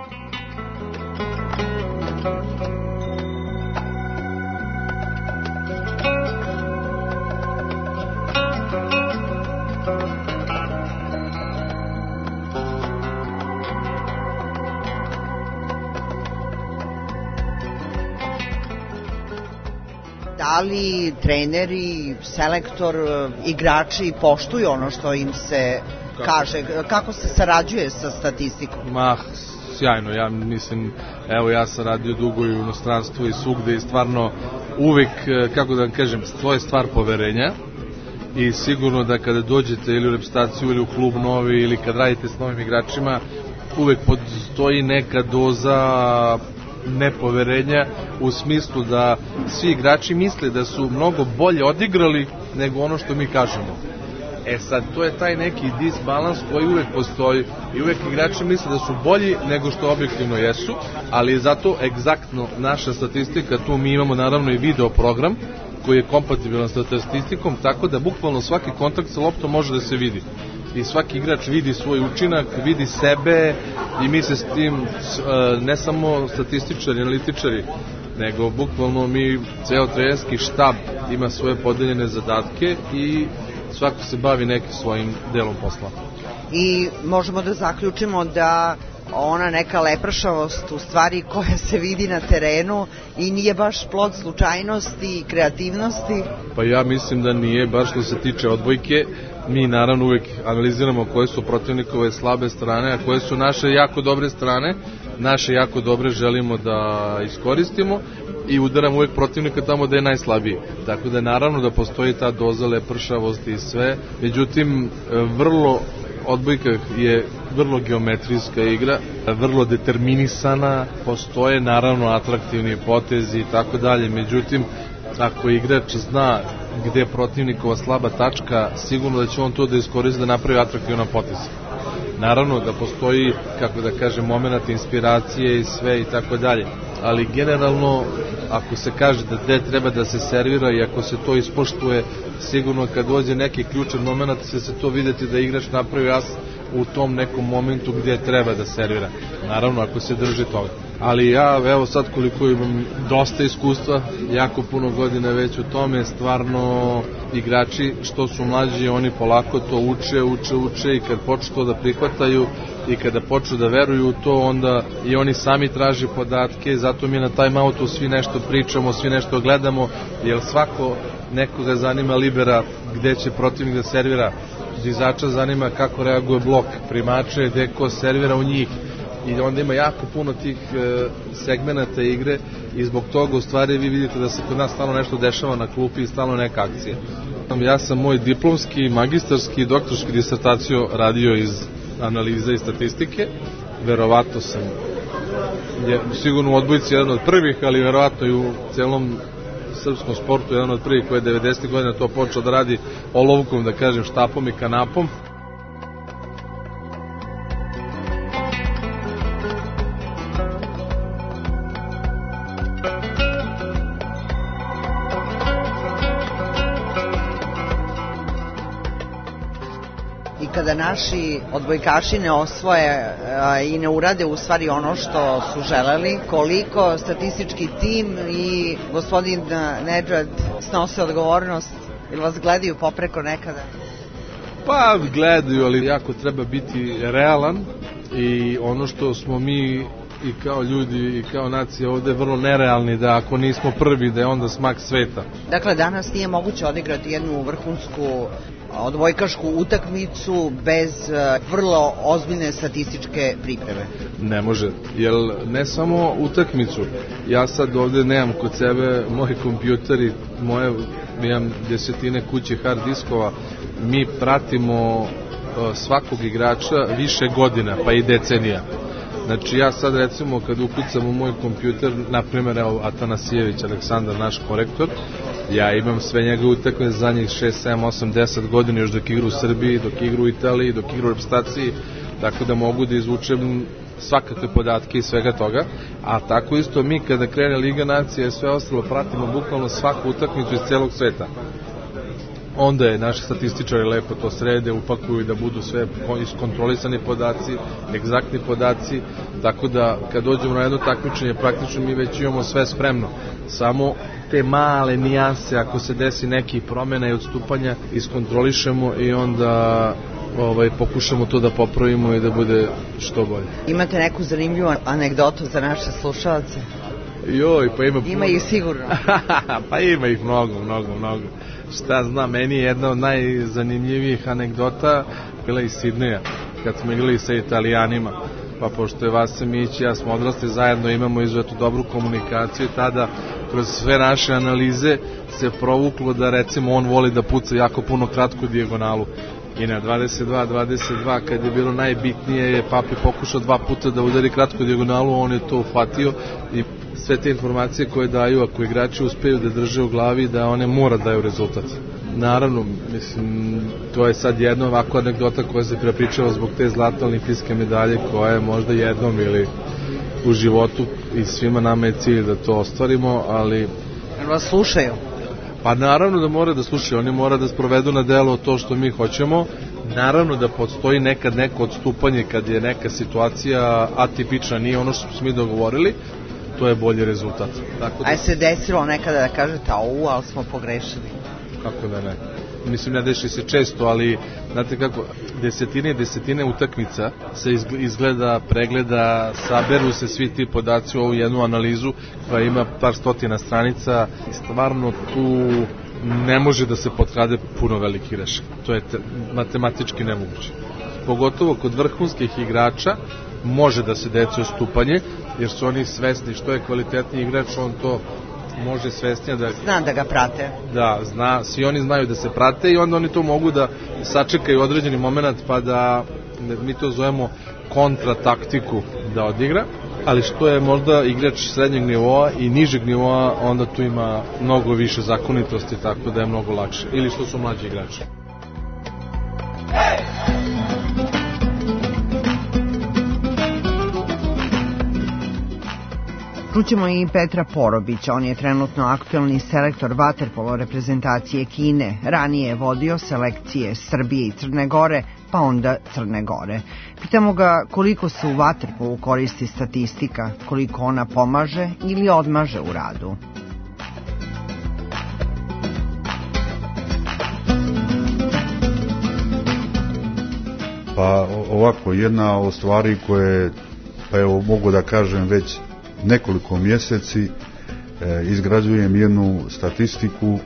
Da li treneri, selektor, igrači poštuju ono što im se kaže? Kako se sarađuje sa statistikom? Sjajno, ja mislim, evo ja sam radio dugo i u inostranstvu i svugde i stvarno uvek, kako da vam kažem, to je stvar poverenja i sigurno da kada dođete ili u reprezentaciju ili u klub novi ili kad radite s novim igračima, uvek postoji neka doza nepoverenja u smislu da svi igrači misle da su mnogo bolje odigrali nego ono što mi kažemo. Sad, to je taj neki disbalans koji uvek postoji i uvek igrači misle da su bolji nego što objektivno jesu, ali je zato egzaktno naša statistika, tu mi imamo naravno i video program koji je kompatibilan sa statistikom, tako da bukvalno svaki kontakt sa loptom može da se vidi. I svaki igrač vidi svoj učinak, vidi sebe i mi se s tim, ne samo statističari, analitičari, nego bukvalno mi, ceo trenerski štab ima svoje podeljene zadatke i svako se bavi nekim svojim delom posla. I možemo da zaključimo da ona neka lepršavost u stvari koja se vidi na terenu i nije baš plod slučajnosti i kreativnosti? Pa ja mislim da nije, baš što se tiče odbojke. Mi naravno uvek analiziramo koje su protivnikove slabe strane, a koje su naše jako dobre strane. Naše jako dobre želimo da iskoristimo i udaramo uvek protivnika tamo da je najslabiji. Tako da naravno da postoji ta doza lepršavosti i sve. Međutim, odbojka je vrlo geometrijska igra, vrlo determinisana, postoje naravno atraktivni potezi i tako dalje. Međutim, ako igrač zna gde je protivnikova slaba tačka, sigurno da će on to da iskoristi da napravi atraktivan potez. Naravno da postoji, kako da kažem, moment inspiracije i sve i tako dalje, ali generalno ako se kaže da gde treba da se servira i ako se to ispoštuje, sigurno kad dođe neki ključan moment će se to videti da igrač napravi as u tom nekom momentu gdje treba da servira. Naravno, ako se drži toga. Ali ja, evo sad koliko imam dosta iskustva, jako puno godina već u tome, stvarno igrači što su mlađi, oni polako to uče i kad počnu to da prihvataju i kada počnu da veruju u to, onda i oni sami traže podatke, zato mi na time-outu svi nešto pričamo, svi nešto gledamo, jer svako nekoga zanima libera gde će protivnik da servira, dizača zanima kako reaguje blok, primače gde ko servira u njih, i onda ima jako puno tih segmenata igre i zbog toga u stvari vi vidite da se kod nas stalno nešto dešava na klupi i stalno neka akcija. Ja sam moj diplomski, magistarski i doktorski disertaciju radio iz analize i statistike, verovatno sam sigurno u odbojici jedan od prvih, ali verovatno i u celom srpskom sportu jedan od prvih koji je 90. godina to počeo da radi olovkom, da kažem, štapom i kanapom. Kada naši odbojkaši ne osvoje i ne urade u stvari ono što su želeli, koliko statistički tim i gospodin Nedžad snose odgovornost ili vas gledaju popreko nekada? Pa gledaju, ali jako treba biti realan i ono što smo mi i kao ljudi i kao nacija ovde vrlo nerealni, da ako nismo prvi da je onda smak sveta. Dakle, danas nije moguće odigrati jednu vrhunsku odbojkašku utakmicu bez vrlo ozbiljne statističke pripreme. Ne može, jer ne samo utakmicu. Ja sad ovde nemam kod sebe moji kompjuteri, imam desetine kuće hard diskova, mi pratimo svakog igrača više godina, pa i decenija. Znači ja sad recimo kad ukucam u moj kompjuter, na primjer Atanasijević, Aleksandar, naš korektor, ja imam sve njegove utakmice za njih 6, 7, 8, 10 godina još dok igra u Srbiji, dok igra u Italiji, dok igra u reprezentaciji, tako da mogu da izvučem svakakve podatke i svega toga, a tako isto mi kada krene Liga nacija i sve ostalo pratimo bukvalno svaku utakmicu iz celog sveta. Onda je naši statističari lepo to srede, upakuju da budu sve iskontrolisani podaci, egzaktni podaci, tako da kad dođemo na jedno takmičenje praktično mi već imamo sve spremno. Samo te male nijanse, ako se desi nekih promjena i odstupanja, iskontrolišemo i onda pokušamo to da popravimo i da bude što bolje. Imate neku zanimljivu anegdotu za naše slušalce? Joj, pa ima ih sigurno. Pa ima ih mnogo. Šta znam, meni je jedna od najzanimljivijih anegdota bila iz Sidneja, kad smo igrali sa Italijanima. Pa pošto je Vasa Mić i ja smo odrasli zajedno, imamo izuzetno dobru komunikaciju i tada kroz sve naše analize se provuklo da recimo on voli da puca jako puno kratku dijagonalu. I na 22-22 kad je bilo najbitnije je Papi pokušao 2 puta da udari kratku dijagonalu, on je to uhvatio i sve te informacije koje daju, ako igrači uspeju da drže u glavi, da one mora daju rezultat. Naravno, mislim, to je sad jedna ovako anegdota koja se prepričava zbog te zlatne olimpijske medalje koja je možda jednom ili u životu i svima nama je cilj da to ostvarimo, ali... Vas slušaju? Pa naravno da mora da slušaju, oni mora da sprovedu na delo to što mi hoćemo. Naravno da postoji nekad neko odstupanje kad je neka situacija atipična, nije ono što smo mi dogovorili, to je bolji rezultat. Tako da... A je se desilo nekada da kažete, ali smo pogrešili? Kako da ne? Mislim, ne deši se često, ali znate kako, desetine utakmica se izgleda, pregleda, saberu se svi ti podaci u ovu jednu analizu koja ima par stotina stranica i stvarno tu ne može da se potkrade puno velikih grešaka. To je matematički nemoguće. Pogotovo kod vrhunskih igrača može da se desi odstupanje, jer su oni svesni što je kvalitetni igrač, on to može svesnije da... Zna da ga prate. Da, svi oni znaju da se prate i onda oni to mogu da sačekaju određeni moment pa da, mi to zovemo kontrataktiku da odigra, ali što je možda igrač srednjeg nivoa i nižeg nivoa, onda tu ima mnogo više zakonitosti, tako da je mnogo lakše. Ili što su mlađi igrači. Čućemo i Petra Porobića, on je trenutno aktuelni selektor vaterpolo reprezentacije Kine. Ranije je vodio selekcije Srbije i Crne Gore, pa onda Crne Gore. Pitamo ga koliko se u vaterpolu koristi statistika, koliko ona pomaže ili odmaže u radu. Pa ovako, jedna od stvari koje, pa evo mogu da kažem već nekoliko mjeseci, izgrađujem jednu statistiku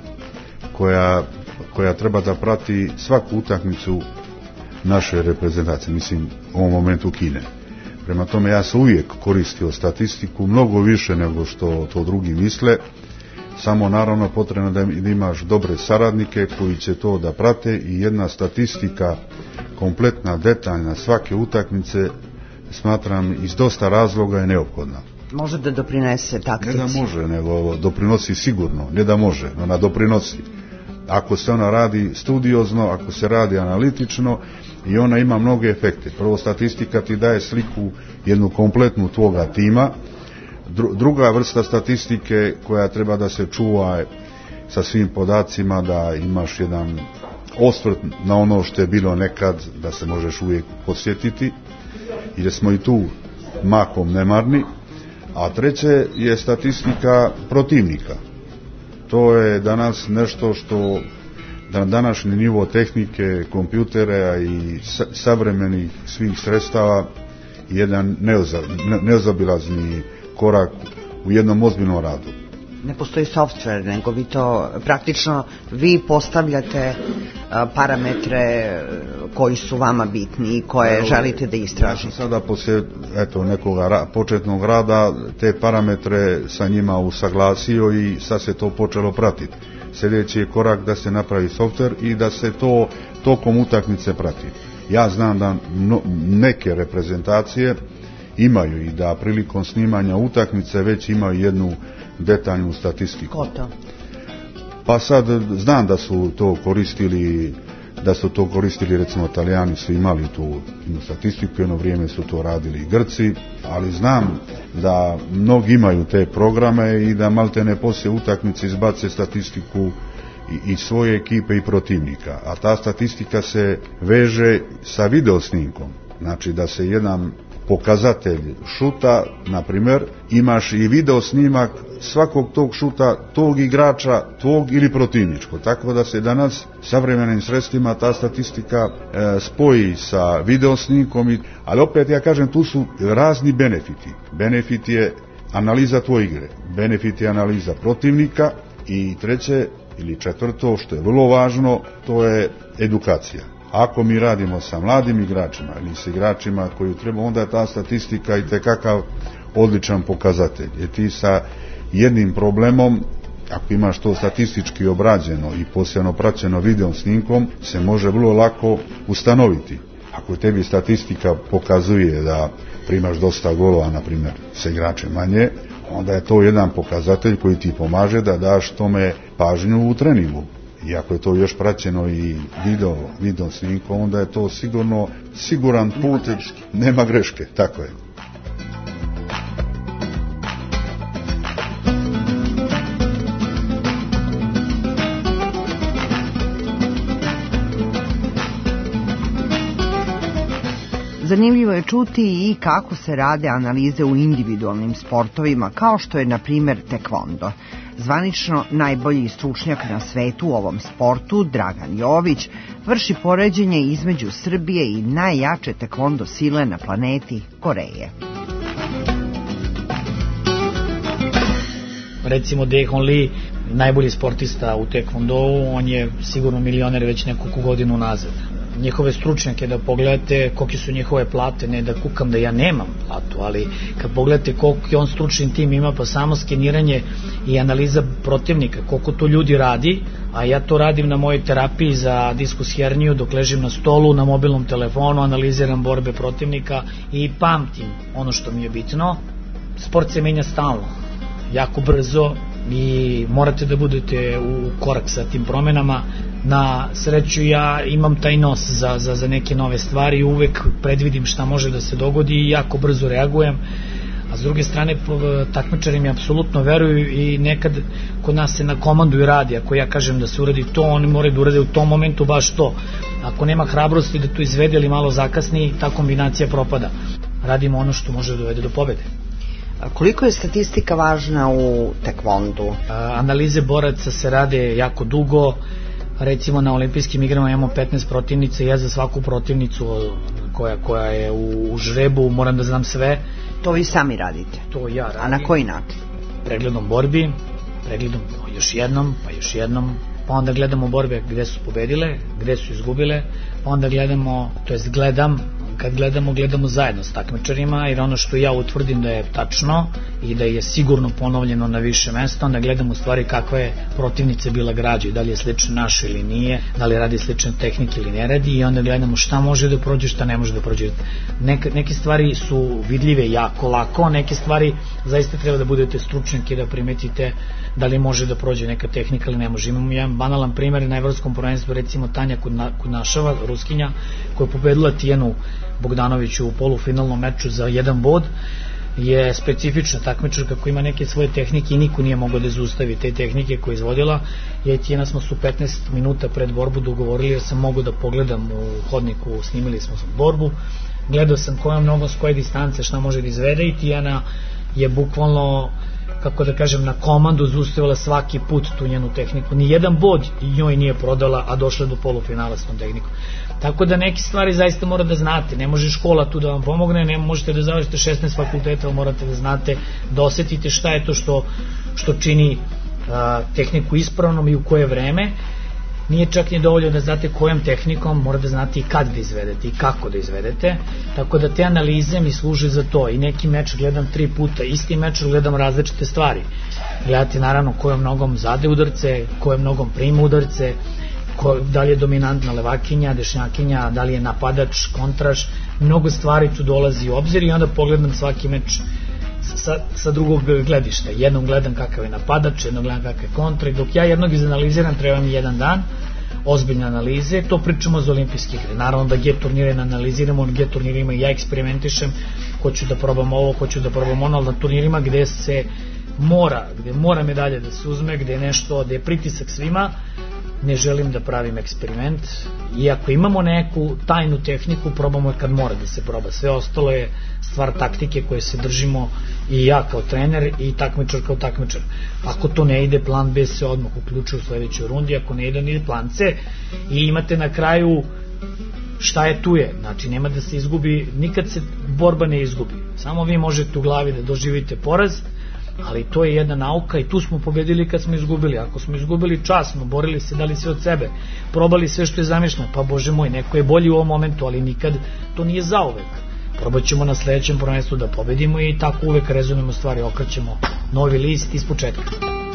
koja treba da prati svaku utakmicu naše reprezentacije, mislim u ovom momentu Kine. Prema tome ja sam uvijek koristio statistiku, mnogo više nego što to drugi misle, samo naravno potrebno da imaš dobre saradnike koji će to da prate i jedna statistika kompletna, detaljna svake utakmice smatram iz dosta razloga je neophodna. Može da doprinese taktici? Ne da može, nego doprinosi sigurno, ne da može, ona doprinosi. Ako se ona radi studiozno, ako se radi analitično i ona ima mnoge efekte. Prvo, statistika ti daje sliku jednu kompletnu tvoga tima. Druga vrsta statistike koja treba da se čuva sa svim podacima, da imaš jedan osvrt na ono što je bilo nekad, da se možeš uvijek posjetiti, jer smo i tu makom nemarni. A treće je statistika protivnika. To je danas nešto što na današnji nivo tehnike, kompjutera i savremenih svih sredstava jedan neozabilazni korak u jednom ozbiljnom radu. Ne postoji softver, nego vi to praktično vi postavljate parametre koji su vama bitni i koje želite da istražite. Ja sam sada poslije nekog početnog rada te parametre sa njima usaglasio i sad se to počelo pratiti. Sljedeći je korak da se napravi softver i da se to tokom utakmice prati. Ja znam da neke reprezentacije imaju i da prilikom snimanja utakmice već imaju jednu detaljnu statistiku. Ko to? Pa sad znam da su to koristili recimo Italijani su imali tu statistiku, jedno vrijeme su to radili i Grci, ali znam da mnogi imaju te programe i da maltene poslije utakmice izbace statistiku i svoje ekipe i protivnika, a ta statistika se veže sa videosnimkom, znači da se jedan pokazatelj šuta, na primjer, imaš i video snimak svakog tog šuta, tog igrača, tvog ili protivničkog. Tako da se danas savremenim sredstvima ta statistika spoji sa video snimkom, ali opet ja kažem tu su razni benefiti. Benefit je analiza tvoje igre, benefit je analiza protivnika i treće ili četvrto, što je vrlo važno, to je edukacija. Ako mi radimo sa mladim igračima ili sa igračima koju treba, onda je ta statistika i tekakav odličan pokazatelj. Jer ti sa jednim problemom, ako imaš to statistički obrađeno i posebno praćeno video snimkom, se može vrlo lako ustanoviti. Ako tebi statistika pokazuje da primaš dosta golova, na primjer, sa igračem manje, onda je to jedan pokazatelj koji ti pomaže da daš tome pažnju u treningu. I ako je to još praćeno i video snimkom, onda je to siguran put, nema greške, tako je. Zanimljivo je čuti i kako se rade analize u individualnim sportovima, kao što je, na primjer, tekvondo. Zvanično najbolji stručnjak na svetu u ovom sportu, Dragan Jović, vrši poređenje između Srbije i najjače tekvondo sile na planeti, Koreje. Recimo Daehon Lee, najbolji sportista u tekvondou, on je sigurno milioner već nekoliko godinu nazad. Njihove stručnjake da pogledate kolike su njihove plate, ne da kukam da ja nemam platu, ali kad pogledate koliko on stručni tim ima, pa samo skeniranje i analiza protivnika, koliko to ljudi radi, a ja to radim na mojoj terapiji za diskus herniju, dok ležim na stolu, na mobilnom telefonu, analiziram borbe protivnika i pamtim ono što mi je bitno. Sport se menja stalno, jako brzo i morate da budete u korak sa tim promenama. Na sreću ja imam taj nos za neke nove stvari i uvek predvidim šta može da se dogodi i jako brzo reagujem. a s druge strane takmičari mi apsolutno veruju i nekad kod nas se na komandu i radi, ako ja kažem da se uradi to, oni moraju da urade u tom momentu baš to. Ako nema hrabrosti da to izvede ili malo zakasni, ta kombinacija propada. Radimo ono što može da dovede do pobede. Koliko je statistika važna u tekvondu? Analize boraca se rade jako dugo. Recimo na olimpijskim igrama imamo 15 protivnica i ja za svaku protivnicu koja je u žrebu moram da znam sve. To vi sami radite? To ja radim. A na koji način? Pregledom borbi, pregledom još jednom, pa još jednom, pa onda gledamo borbe gde su pobedile, gde su izgubile, pa onda gledamo, to jest kad gledamo zajedno s takmičarima, jer ono što ja utvrdim da je tačno i da je sigurno ponovljeno na više mesta, onda gledamo u stvari kakva je protivnica bila građa i da li je slično našo ili nije, da li radi slične tehnike ili ne radi, i onda gledamo šta može da prođe, šta ne može da prođe. Neke stvari su vidljive jako lako, neke stvari zaista treba da budete stručnjaki da primetite da li može da prođe neka tehnika ili ne može. Imamo jedan banalan primjer na evropskom prvenstvu, recimo Tanja Kudnaševa, Ruskinja, koja je pobedila Tijenu Bogdanoviću u polufinalnom meču za 1 bod, je specifična takmičarka koja ima neke svoje tehnike i niko nije mogao da zaustavi te tehnike koje je izvodila. Ja i Tijena smo su 15 minuta pred borbu dogovorili, jer sam mogao da pogledam u hodniku, snimili smo borbu, gledao sam kojom nogom s koje distance šta može da izvede i Tijena je bukvalno, kako da kažem, na komandu zaustavila svaki put tu njenu tehniku. Nijedan bod njoj nije prodala, a došla do polufinala s tom tehnikom. Tako da neke stvari zaista mora da znate. Ne može škola tu da vam pomogne, ne možete da završite 16 fakulteta, ali morate da znate, da osetite šta je to što čini tehniku ispravnom i u koje vreme. Nije čak ni dovoljno da znate kojom tehnikom, mora da znate i kad da izvedete i kako da izvedete, tako da te analize mi služe za to. I neki meč gledam 3 puta, isti meč gledam različite stvari. Gledate naravno kojom nogom zade udarce, kojom nogom prima udarce, da li je dominantna levakinja, dešnjakinja, da li je napadač, kontraš, mnogo stvari tu dolazi u obzir i onda pogledam svaki meč sa drugog gledišta. Jednom gledam kakav je napadač, jednom gledam kakav je kontra, i dok ja jednog izanaliziram treba mi 1 dan ozbiljne analize. To pričamo za olimpijske igre. Naravno da G turnire ne analiziramo, na G turnirima ja eksperimentišem, hoću da probam ovo, hoću da probam ono, ali na turnirima gde se mora medalja da se uzme, gde je nešto, gde je pritisak svima, ne želim da pravim eksperiment, i ako imamo neku tajnu tehniku, probamo je kad mora da se proba. Sve ostalo je stvar taktike koje se držimo i ja kao trener i takmičar kao takmičar. Ako to ne ide, plan B se odmah uključuje u sledećoj rundi, ako ne ide plan C, i imate na kraju šta je tu je. Znači nema da se izgubi, nikad se borba ne izgubi, samo vi možete u glavi da doživite poraz, ali to je jedna nauka i tu smo pobedili kad smo izgubili. Ako smo izgubili časno, borili se, dali sve od sebe, probali sve što je zamišljeno, pa bože moj, neko je bolji u ovom momentu, ali nikad to nije zauvek. Probat ćemo na sledećem prvenstvu da pobedimo i tako uvek rezonujemo stvari, okrećemo novi list iz početka.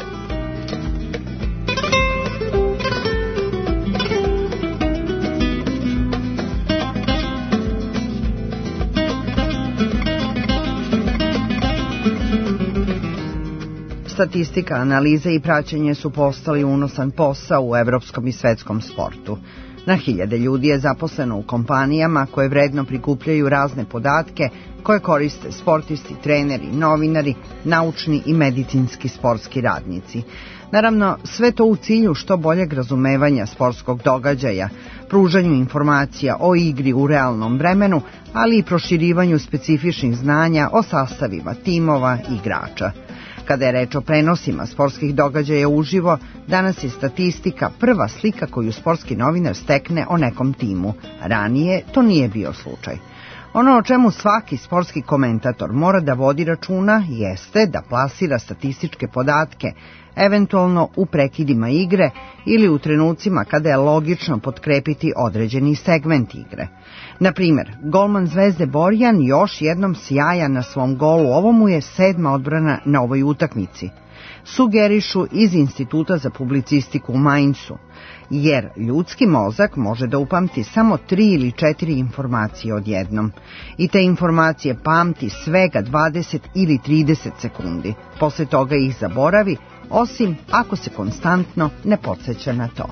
Statistika, analize i praćenje su postali unosan posao u evropskom i svetskom sportu. Na hiljade ljudi je zaposleno u kompanijama koje vredno prikupljaju razne podatke koje koriste sportisti, treneri, novinari, naučni i medicinski sportski radnici. Naravno, sve to u cilju što boljeg razumevanja sportskog događaja, pružanju informacija o igri u realnom vremenu, ali i proširivanju specifičnih znanja o sastavima timova i igrača. Kada je reč o prenosima sportskih događaja uživo, danas je statistika prva slika koju sportski novinar stekne o nekom timu. Ranije to nije bio slučaj. Ono o čemu svaki sportski komentator mora da vodi računa jeste da plasira statističke podatke, eventualno u prekidima igre ili u trenucima kada je logično potkrepiti određeni segment igre. Na primer, golman Zvezde Borjan još jednom sjaja na svom golu, ovo mu je 7. odbrana na ovoj utakmici. Sugerišu iz Instituta za publicistiku u Mainzu, jer ljudski mozak može da upamti samo 3 ili 4 informacije odjednom. I te informacije pamti svega 20 ili 30 sekundi. Posle toga ih zaboravi, osim ako se konstantno ne podsjeća na to.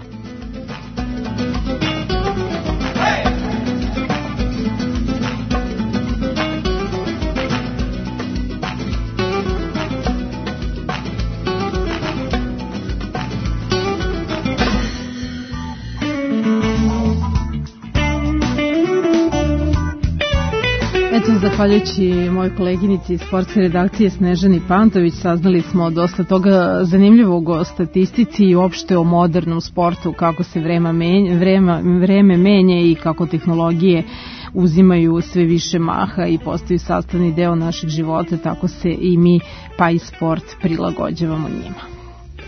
Zahvaljujući mojoj koleginici iz sportske redakcije Snežani Pantović saznali smo dosta toga zanimljivog o statistici i uopšte o modernom sportu, kako se vreme menja i kako tehnologije uzimaju sve više maha i postaju sastavni deo naših života, tako se i mi pa i sport prilagođavamo njima.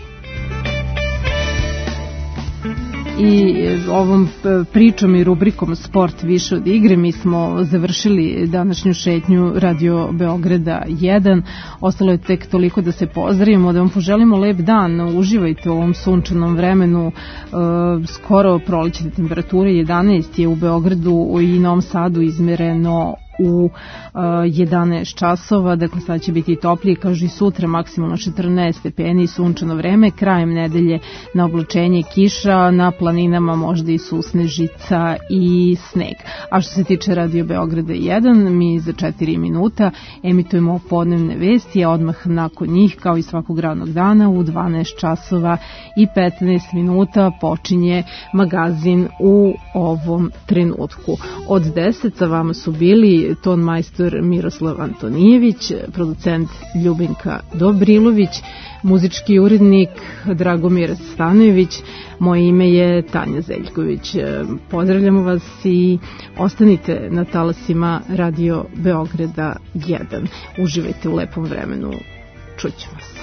I ovom pričom i rubrikom Sport više od igre mi smo završili današnju šetnju Radio Beograda 1. Ostalo je tek toliko da se pozdravimo, da vam poželimo lep dan, uživajte u ovom sunčanom vremenu, skoro prolećne temperature, 11 je u Beogradu i Novom Sadu izmereno u 11 časova, dakle sad će biti toplije, kaže i sutra maksimalno 14 stepeni, sunčano vreme, krajem nedelje na oblačenje kiša, na planinama možda i susnežica i sneg. A što se tiče Radio Beograda 1, mi za 4 minuta emitujemo podnevne vesti, a odmah nakon njih, kao i svakog radnog dana, u 12 časova i 15 minuta počinje magazin u ovom trenutku. Od 10 sa vama su bili ton majstor Miroslav Antonijević, producent Ljubinka Dobrilović, muzički urednik Dragomir Stanojević, moje ime je Tanja Zeljković. Pozdravljamo vas i ostanite na talasima Radio Beograda 1. Uživajte u lepom vremenu. Čućemo se.